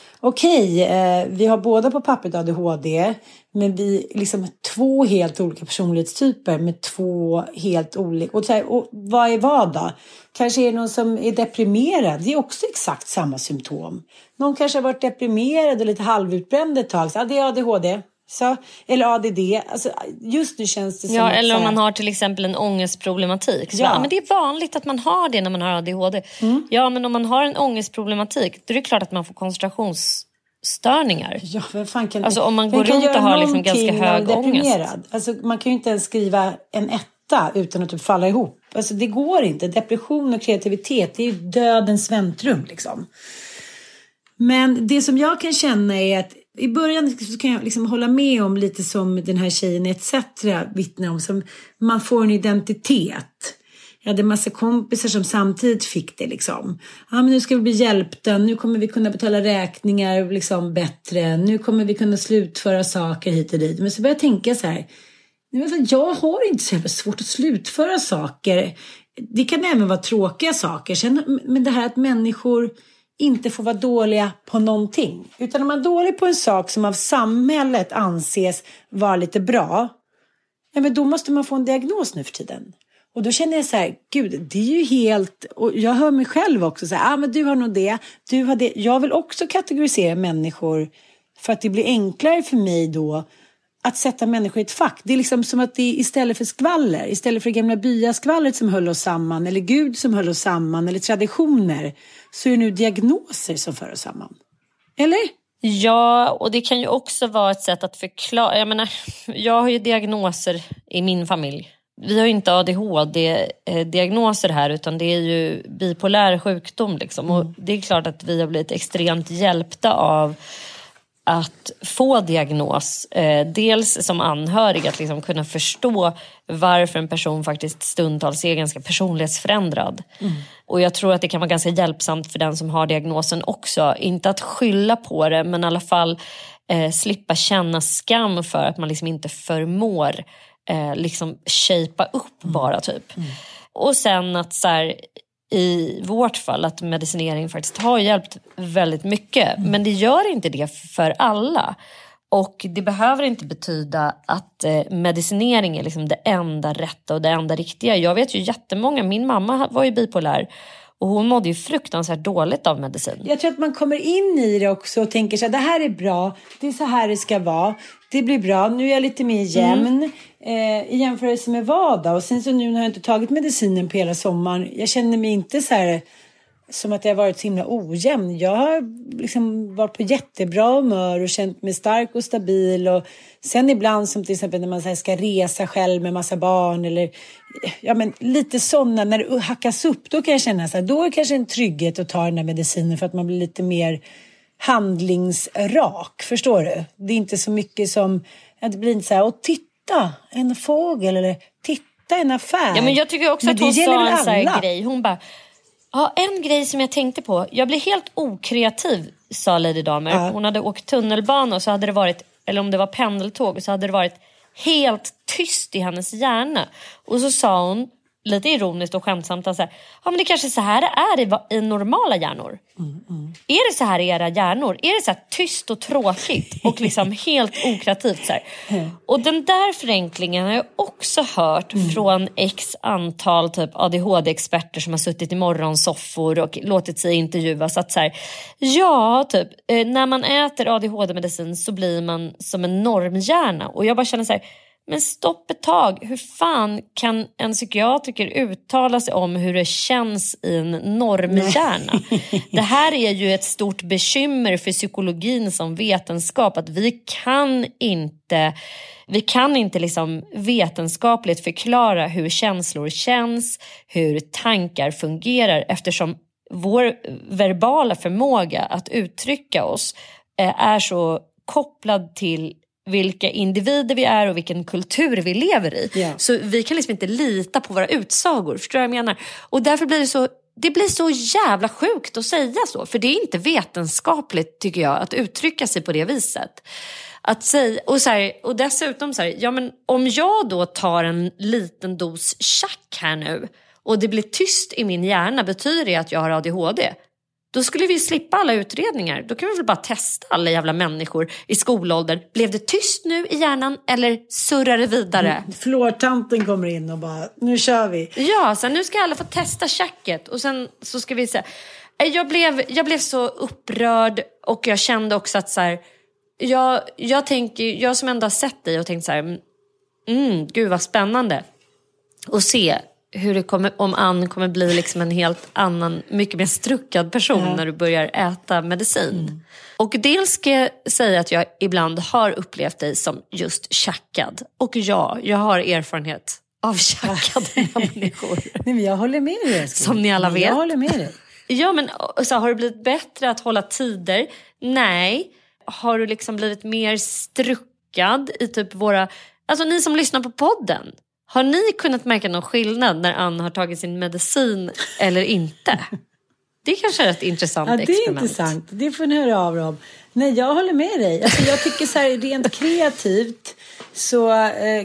okej, eh, vi har båda på pappret A D H D, men vi liksom två helt olika personlighetstyper med två helt olika. Och, så här, och vad är vad då? Kanske är det någon som är deprimerad. Det är också exakt samma symptom. Någon kanske har varit deprimerad och lite halvutbränd ett tag. Så, ja, det är A D H D. Så, eller A D D. Alltså, just nu känns det som... Ja, eller om här... man har till exempel en ångestproblematik. Så, ja. ja, men det är vanligt att man har det när man har A D H D. Mm. Ja, men om man har en ångestproblematik, då är det klart att man får koncentrationsstörningar. Ja, vem fan kan... Alltså om man går runt och har liksom ganska hög ångest. Alltså, man kan ju inte ens skriva en etta utan att typ falla ihop. Alltså det går inte. Depression och kreativitet, det är ju dödens väntrum liksom. Men det som jag kan känna är att i början så kan jag liksom hålla med om lite som den här tjejen et cetera vittnar om. Som man får en identitet. Jag hade en massa kompisar som samtidigt fick det liksom. Ja, men nu ska vi bli hjälpta. Nu kommer vi kunna betala räkningar liksom bättre. Nu kommer vi kunna slutföra saker hit och dit. Men så börjar jag tänka så här. Jag har inte så svårt att slutföra saker. Det kan även vara tråkiga saker. Men det här att människor inte får vara dåliga på någonting. Utan om man är dålig på en sak som av samhället anses vara lite bra, ja, men då måste man få en diagnos nu för tiden. Och då känner jag så här, gud, det är ju helt, och jag hör mig själv också så här, ah, men du har nog det, du har det. Jag vill också kategorisera människor för att det blir enklare för mig då att sätta människor i ett fack. Det är liksom som att det är istället för skvaller, istället för det gamla byaskvallret som höll oss samman, eller Gud som höll oss samman, eller traditioner, så är det nu diagnoser som för oss samman. Eller? Ja, och det kan ju också vara ett sätt att förklara. Jag menar, jag har ju diagnoser i min familj. Vi har ju inte A D H D-diagnoser här, utan det är ju bipolär sjukdom liksom. Och det är klart att vi har blivit extremt hjälpta av att få diagnos. Eh, dels som anhörig att liksom kunna förstå varför en person faktiskt stundtals är ganska personlighetsförändrad. Mm. Och jag tror att det kan vara ganska hjälpsamt för den som har diagnosen också. Inte att skylla på det, men i alla fall eh, slippa känna skam för att man liksom inte förmår eh, liksom shapea upp mm. bara typ. Mm. Och sen att så här, i vårt fall att medicinering faktiskt har hjälpt väldigt mycket. Mm. Men det gör inte det för alla. Och det behöver inte betyda att eh, medicinering är liksom det enda rätta och det enda riktiga. Jag vet ju jättemånga, min mamma var ju bipolär. Och hon mådde ju fruktansvärt dåligt av medicin. Jag tror att man kommer in i det också och tänker så här, det här är bra, det är så här det ska vara. Det blir bra, nu är jag lite mer jämn mm. eh, i jämförelse med vad då. Och sen så nu har jag inte tagit medicinen på hela sommaren. Jag känner mig inte så här som att jag har varit så himla ojämn. Jag har liksom varit på jättebra humör och känt mig stark och stabil. Och sen ibland som till exempel när man så här ska resa själv med massa barn eller ja, men lite sådana, när det hackas upp, då kan jag känna så här, då är det kanske en trygghet att ta den här medicinen för att man blir lite mer handlingsrak, förstår du? Det är inte så mycket som, det blir inte så här, och titta, en fågel eller titta, en affär. Ja, men jag tycker också men att hon sa en sån här grej, hon bara, ja, en grej som jag tänkte på, jag blev helt okreativ, sa Lady Damer. Ja. Hon hade åkt tunnelbana och så hade det varit, eller om det var pendeltåg, så hade det varit helt tyst i hennes hjärna. Och så sa hon lite ironiskt och skämtsamt att så här, ja, men det kanske så här är i, i normala hjärnor. Mm, mm. Är det så här i era hjärnor? Är det så här tyst och tråkigt och liksom helt okreativt så här? Mm. Och den där förenklingen har jag också hört mm. från x antal typ A D H D-experter som har suttit i morgonsoffor och låtit sig intervjuas att så här, ja, typ när man äter A D H D-medicin så blir man som en normhjärna. Och jag bara känner så här, men stopp ett tag, hur fan kan en psykiatriker uttala sig om hur det känns i en normhjärna? Det här är ju ett stort bekymmer för psykologin som vetenskap, att vi kan inte, vi kan inte liksom vetenskapligt förklara hur känslor känns, hur tankar fungerar, eftersom vår verbala förmåga att uttrycka oss är så kopplad till vilka individer vi är och vilken kultur vi lever i. Yeah. Så vi kan liksom inte lita på våra utsagor. Förstår du vad jag menar? Och därför blir det så, det blir så jävla sjukt att säga så. För det är inte vetenskapligt, tycker jag, att uttrycka sig på det viset. Att säga, och, så här, och dessutom så här, ja, men om jag då tar en liten dos chack här nu och det blir tyst i min hjärna, betyder det att jag har A D H D? Då skulle vi slippa alla utredningar. Då kan vi väl bara testa alla jävla människor i skolåldern. Blev det tyst nu i hjärnan eller surrar det vidare? Mm, flårtanten kommer in och bara, nu kör vi. Ja, så nu ska alla få testa chacket. Och sen så ska vi säga, jag blev, jag blev så upprörd och jag kände också att så här, jag, jag tänker, jag som ändå har sett dig och tänkt så här, mm, gud vad spännande. Och se hur det kommer, om Ann kommer bli liksom en helt annan, mycket mer struckad person mm. när du börjar äta medicin. Mm. Och dels ska jag säga att jag ibland har upplevt dig som just tjackad. Och ja, jag har erfarenhet av tjackade människor. Nej, men jag håller med dig. Som ni alla vet. Jag håller med dig. Ja, men så har det blivit bättre att hålla tider? Nej. Har du liksom blivit mer struckad i typ våra... Alltså ni som lyssnar på podden. Har ni kunnat märka någon skillnad när Ann har tagit sin medicin eller inte? Det är kanske är ett intressant experiment. Ja, det är experiment. Intressant. Det får ni höra av dem. Nej, jag håller med dig. Alltså, jag tycker så här, rent kreativt så eh,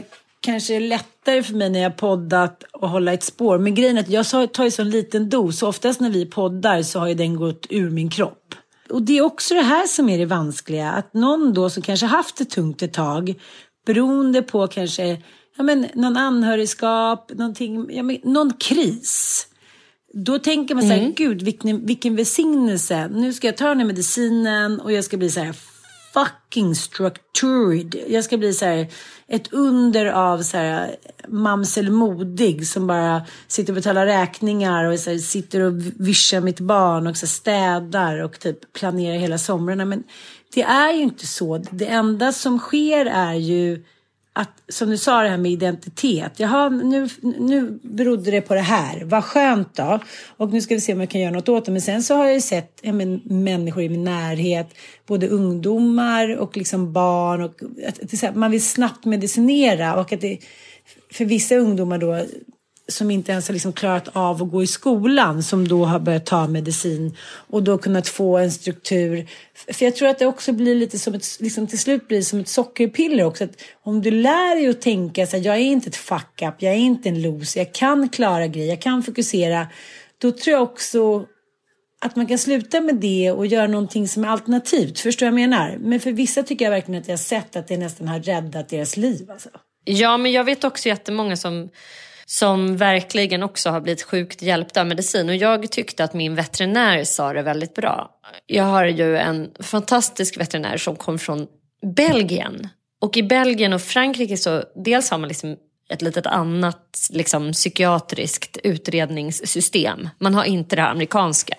kanske lättare för mig när jag poddat och hålla ett spår. Men grejen är att jag tar ju så en liten dos. Så oftast när vi poddar så har ju den gått ur min kropp. Och det är också det här som är det vanskliga. Att någon då som kanske haft det tungt ett tag, beroende på kanske ja, men, någon anhörigskap, någonting, ja, men, någon kris. Då tänker man så här, mm. gud vilken, vilken välsignelse. Nu ska jag ta den här medicinen och jag ska bli så här fucking structured. Jag ska bli så här ett under av så här mamselmodig som bara sitter och betalar räkningar och så här, sitter och vischar mitt barn och så städar och typ planerar hela somrarna. Men det är ju inte så. Det enda som sker är ju att, som du sa det här med identitet. Jaha, nu, nu berodde det på det här. Vad skönt då. Och nu ska vi se om jag kan göra något åt det. Men sen så har jag ju sett ja, men, människor i min närhet. Både ungdomar och liksom barn. Och, att, att man vill snabbt medicinera. Och att det, för vissa ungdomar då som inte ens har liksom klarat av att gå i skolan, som då har börjat ta medicin och då kunnat få en struktur. För jag tror att det också blir lite som ett, liksom till slut blir som ett sockerpiller också. Att om du lär dig att tänka så här, jag är inte ett fuck up, jag är inte en loser, jag kan klara grejer, jag kan fokusera. Då tror jag också att man kan sluta med det och göra någonting som är alternativt. Förstår jag menar? Men för vissa tycker jag verkligen att jag har sett att det nästan har räddat deras liv. Alltså. Ja, men jag vet också jättemånga som som verkligen också har blivit sjukt hjälpta av medicin. Och jag tyckte att min veterinär sa det väldigt bra. Jag har ju en fantastisk veterinär som kom från Belgien. Och i Belgien och Frankrike så dels har man liksom ett litet annat liksom, psykiatriskt utredningssystem. Man har inte det amerikanska.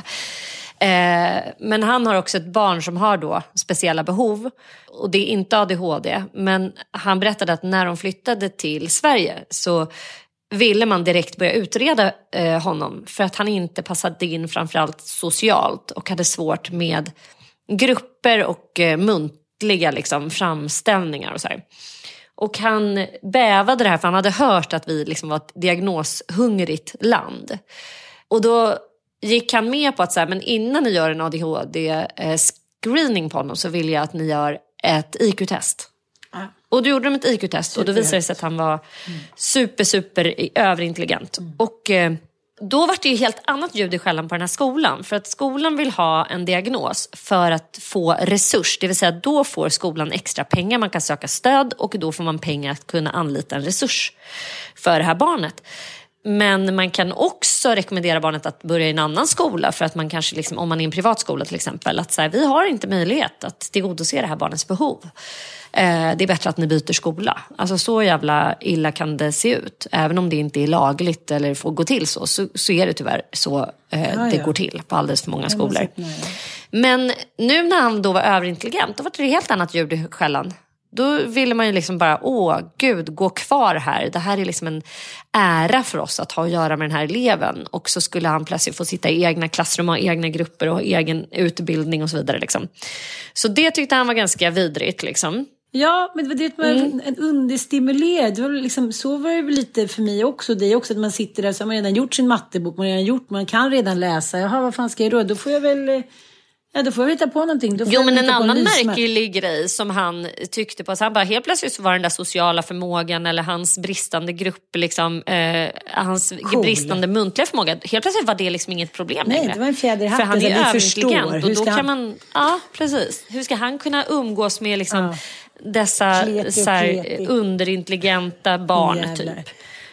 Eh, men han har också ett barn som har då speciella behov. Och det är inte A D H D. Men han berättade att när de flyttade till Sverige så ville man direkt börja utreda eh, honom för att han inte passade in framförallt socialt och hade svårt med grupper och eh, muntliga liksom, framställningar och så här. Och han bävade det här för han hade hört att vi liksom var ett diagnoshungrigt land. Och då gick han med på att så här, men innan ni gör en A D H D-screening på honom så vill jag att ni gör ett I Q-test. Och då gjorde de ett I Q-test och då visade det sig att han var super, super överintelligent. Mm. Och eh, då var det ju helt annat ljud i skällan på den här skolan. För att skolan vill ha en diagnos för att få resurs. Det vill säga då får skolan extra pengar. Man kan söka stöd och då får man pengar att kunna anlita en resurs för det här barnet. Men man kan också rekommendera barnet att börja i en annan skola. För att man kanske, liksom, om man är i en privat skola till exempel, att så här, vi har inte möjlighet att tillgodose det här barnets behov. Eh, det är bättre att ni byter skola. Alltså så jävla illa kan det se ut. Även om det inte är lagligt eller får gå till så, så, så är det tyvärr så eh, ja, det ja. går till på alldeles för många skolor. Men nu när han då var överintelligent, då var det helt annat ljud i skällan. Då ville man ju liksom bara, åh gud, gå kvar här. Det här är liksom en ära för oss att ha att göra med den här eleven. Och så skulle han plötsligt få sitta i egna klassrum och egna grupper och egen utbildning och så vidare. Liksom. Så det tyckte han var ganska vidrigt liksom. Ja, men det var mm. en understimulerad. Det var liksom, så var det lite för mig också. Det är också att man sitter där så har man redan gjort sin mattebok. Man har redan gjort, man kan redan läsa. Jaha, vad fan ska jag då? Då får jag väl... Ja, då får jag hitta på någonting. Då får jo, jag men en annan märklig grej som han tyckte på. Så han bara, helt plötsligt så var den där sociala förmågan eller hans bristande grupp, liksom, eh, hans cool. bristande muntliga förmåga. Helt plötsligt var det liksom inget problem Nej, längre. det var en fjäder i hatten. För han är ju överintelligent. Och då han... kan man, ja, precis. Hur ska han kunna umgås med liksom, ja. dessa så här, underintelligenta barn Jävlar. typ?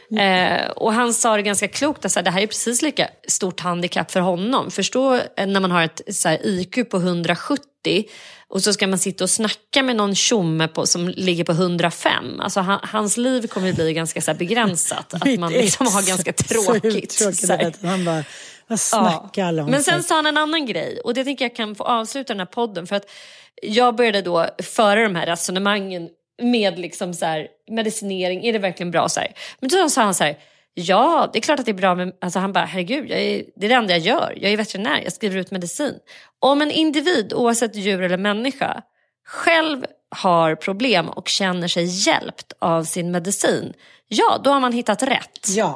Eh, och han sa det ganska klokt att så här, det här är precis lika stort handikapp för honom. Förstå när man har ett så här, I Q på hundrasjuttio och så ska man sitta och snacka med någon tjomme på, som ligger på hundrafem. Alltså han, hans liv kommer att bli ganska så här, begränsat. Att man liksom har ganska tråkigt. Så så att han bara, vad snackar alla om? Men sen sa han en annan grej och det tänker jag kan få avsluta den här podden. För att jag började då föra de här resonemangen med liksom så här, medicinering, är det verkligen bra så här? Men då sa han så här, ja, det är klart att det är bra, men alltså han bara, herregud, jag är, det är det enda jag gör. Jag är veterinär, jag skriver ut medicin. Om en individ, oavsett djur eller människa, själv har problem och känner sig hjälpt av sin medicin, ja, då har man hittat rätt. Ja.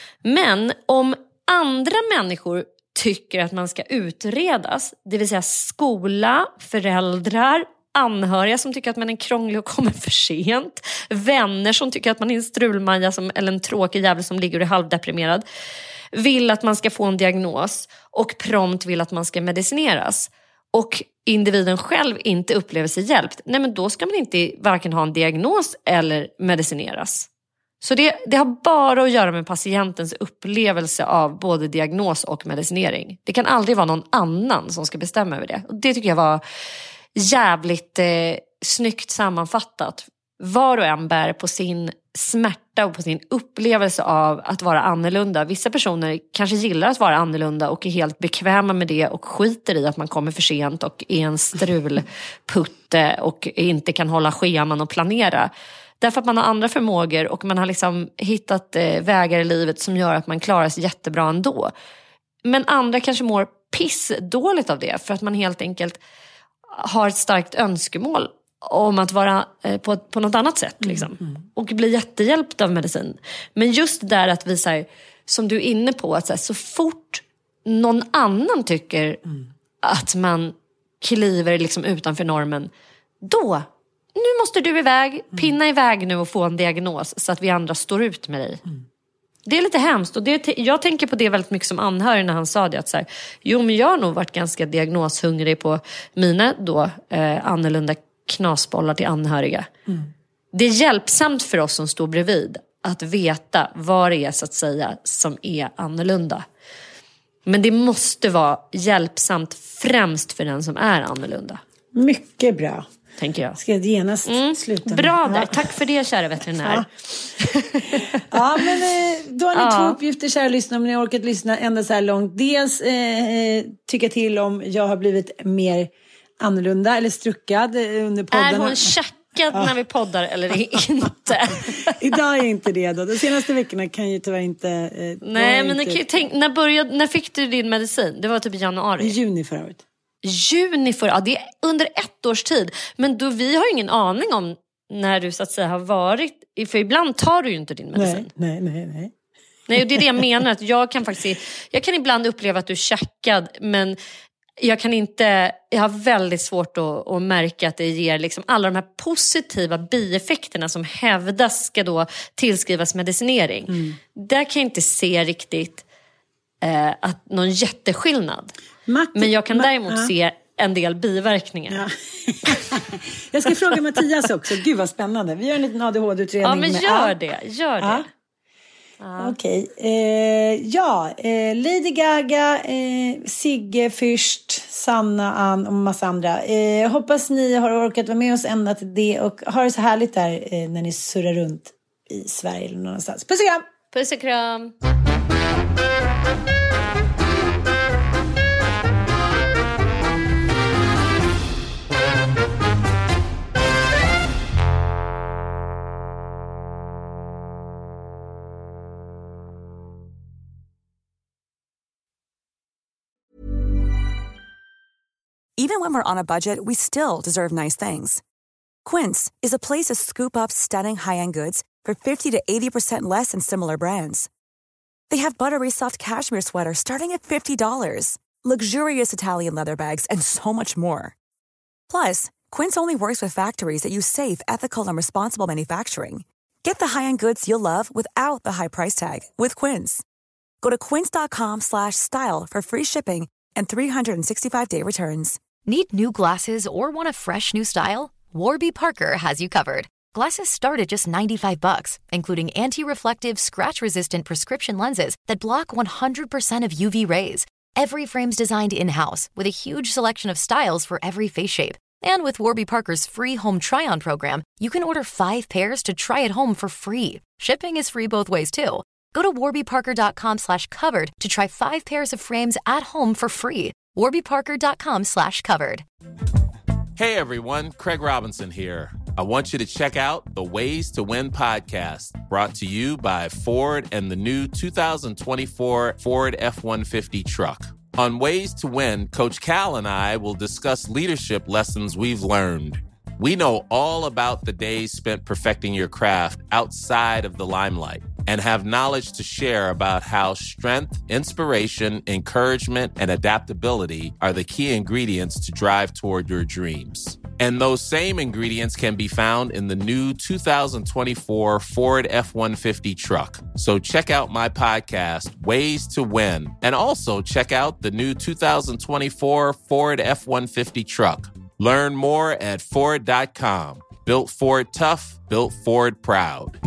Men om andra människor tycker att man ska utredas, det vill säga skola, föräldrar, anhöriga som tycker att man är krånglig och kommer för sent. Vänner som tycker att man är en strulmaja som, eller en tråkig jävel som ligger och är halvdeprimerad. Vill att man ska få en diagnos och prompt vill att man ska medicineras. Och individen själv inte upplever sig hjälpt. Nej, men då ska man inte varken ha en diagnos eller medicineras. Så det, det har bara att göra med patientens upplevelse av både diagnos och medicinering. Det kan aldrig vara någon annan som ska bestämma över det. Och det tycker jag var jävligt eh, snyggt sammanfattat. Var och en bär på sin smärta och på sin upplevelse av att vara annorlunda. Vissa personer kanske gillar att vara annorlunda och är helt bekväma med det och skiter i att man kommer för sent och är en strulputte och inte kan hålla scheman och planera. Därför att man har andra förmågor och man har liksom hittat eh, vägar i livet som gör att man klarar sig jättebra ändå. Men andra kanske mår pissdåligt av det för att man helt enkelt har ett starkt önskemål om att vara eh, på, på något annat sätt liksom. Mm, mm. Och bli jättehjälpt av medicin. Men just där att vi så här, som du är inne på, att så, här, så fort någon annan tycker mm. att man kliver liksom utanför normen, då, nu måste du iväg, mm. pinna iväg nu och få en diagnos så att vi andra står ut med dig. Mm. Det är lite hemskt och det, jag tänker på det väldigt mycket som anhörig när han sa det, att så här, jo men jag har nog varit ganska diagnoshungrig på mina då eh, annorlunda knasbollar till anhöriga. Mm. Det är hjälpsamt för oss som står bredvid att veta vad det är så att säga som är annorlunda. Men det måste vara hjälpsamt främst för den som är annorlunda. Mycket bra. Tänker jag. Ska jag genast mm. sluta? Bra där. Ja. Tack för det, kära veterinär. Ja, ja men eh, då har ni ja. två uppgifter, kära lyssnare, om ni har orkat lyssna ända så här långt. Dels eh, tycka till om jag har blivit mer annorlunda eller struckad under podden. Är hon tjackad ja. när vi poddar eller inte? Idag är inte det då. De senaste veckorna kan ju tyvärr inte... Eh, Nej, men inte... Kan tänk, när, började, när fick du din medicin? Det var typ i januari. I juni förra året. Juni förra, ja, det är under ett års tid. Men då, vi har ju ingen aning om när du så att säga har varit. För ibland tar du ju inte din medicin. Nej, nej, nej, nej. Nej, och det är det jag menar. Att jag kan faktiskt, jag kan ibland uppleva att du är tjackad, men jag kan inte, jag har väldigt svårt att, att märka att det ger liksom alla de här positiva bieffekterna som hävdas ska då tillskrivas medicinering. Mm. Där kan jag inte se riktigt eh, att någon jätteskillnad. Matt, men jag kan däremot Ma- se en del biverkningar. Ja. Jag ska fråga Mattias också. Gud vad spännande. Vi gör en liten A D H D-utredning. Ja, men med gör A. det. Gör ja. det. Ja. Okej. Okay. Eh, ja, eh, Lady Gaga, eh, Sigge Fürst, Sanna, Ann och massa andra. Eh, hoppas ni har orkat vara med oss ända till det och har det så härligt där eh, när ni surrar runt i Sverige eller någonstans. Puss och kram! Puss och kram! Even when we're on a budget, we still deserve nice things. Quince is a place to scoop up stunning high-end goods for fifty to eighty percent less than similar brands. They have buttery soft cashmere sweaters starting at fifty dollars, luxurious Italian leather bags, and so much more. Plus, Quince only works with factories that use safe, ethical, and responsible manufacturing. Get the high-end goods you'll love without the high price tag with Quince. Go to quince.com slash style for free shipping and three sixty-five day returns. Need new glasses or want a fresh new style? Warby Parker has you covered. Glasses start at just ninety-five bucks, including anti-reflective, scratch-resistant prescription lenses that block one hundred percent of U V rays. Every frame's designed in-house with a huge selection of styles for every face shape. And with Warby Parker's free home try-on program, you can order five pairs to try at home for free. Shipping is free both ways, too. Go to warbyparker.com slash covered to try five pairs of frames at home for free. warbyparker.com slash covered. Hey everyone, Craig Robinson here. I want you to check out the Ways to Win podcast, brought to you by Ford and the new two thousand twenty-four Ford F one fifty truck. On Ways to Win, Coach Cal and I will discuss leadership lessons we've learned. We know all about the days spent perfecting your craft outside of the limelight and have knowledge to share about how strength, inspiration, encouragement, and adaptability are the key ingredients to drive toward your dreams. And those same ingredients can be found in the new two thousand twenty-four Ford F one fifty truck. So check out my podcast, Ways to Win, and also check out the new two thousand twenty-four Ford F one fifty truck. Learn more at Ford dot com. Built Ford tough, built Ford proud.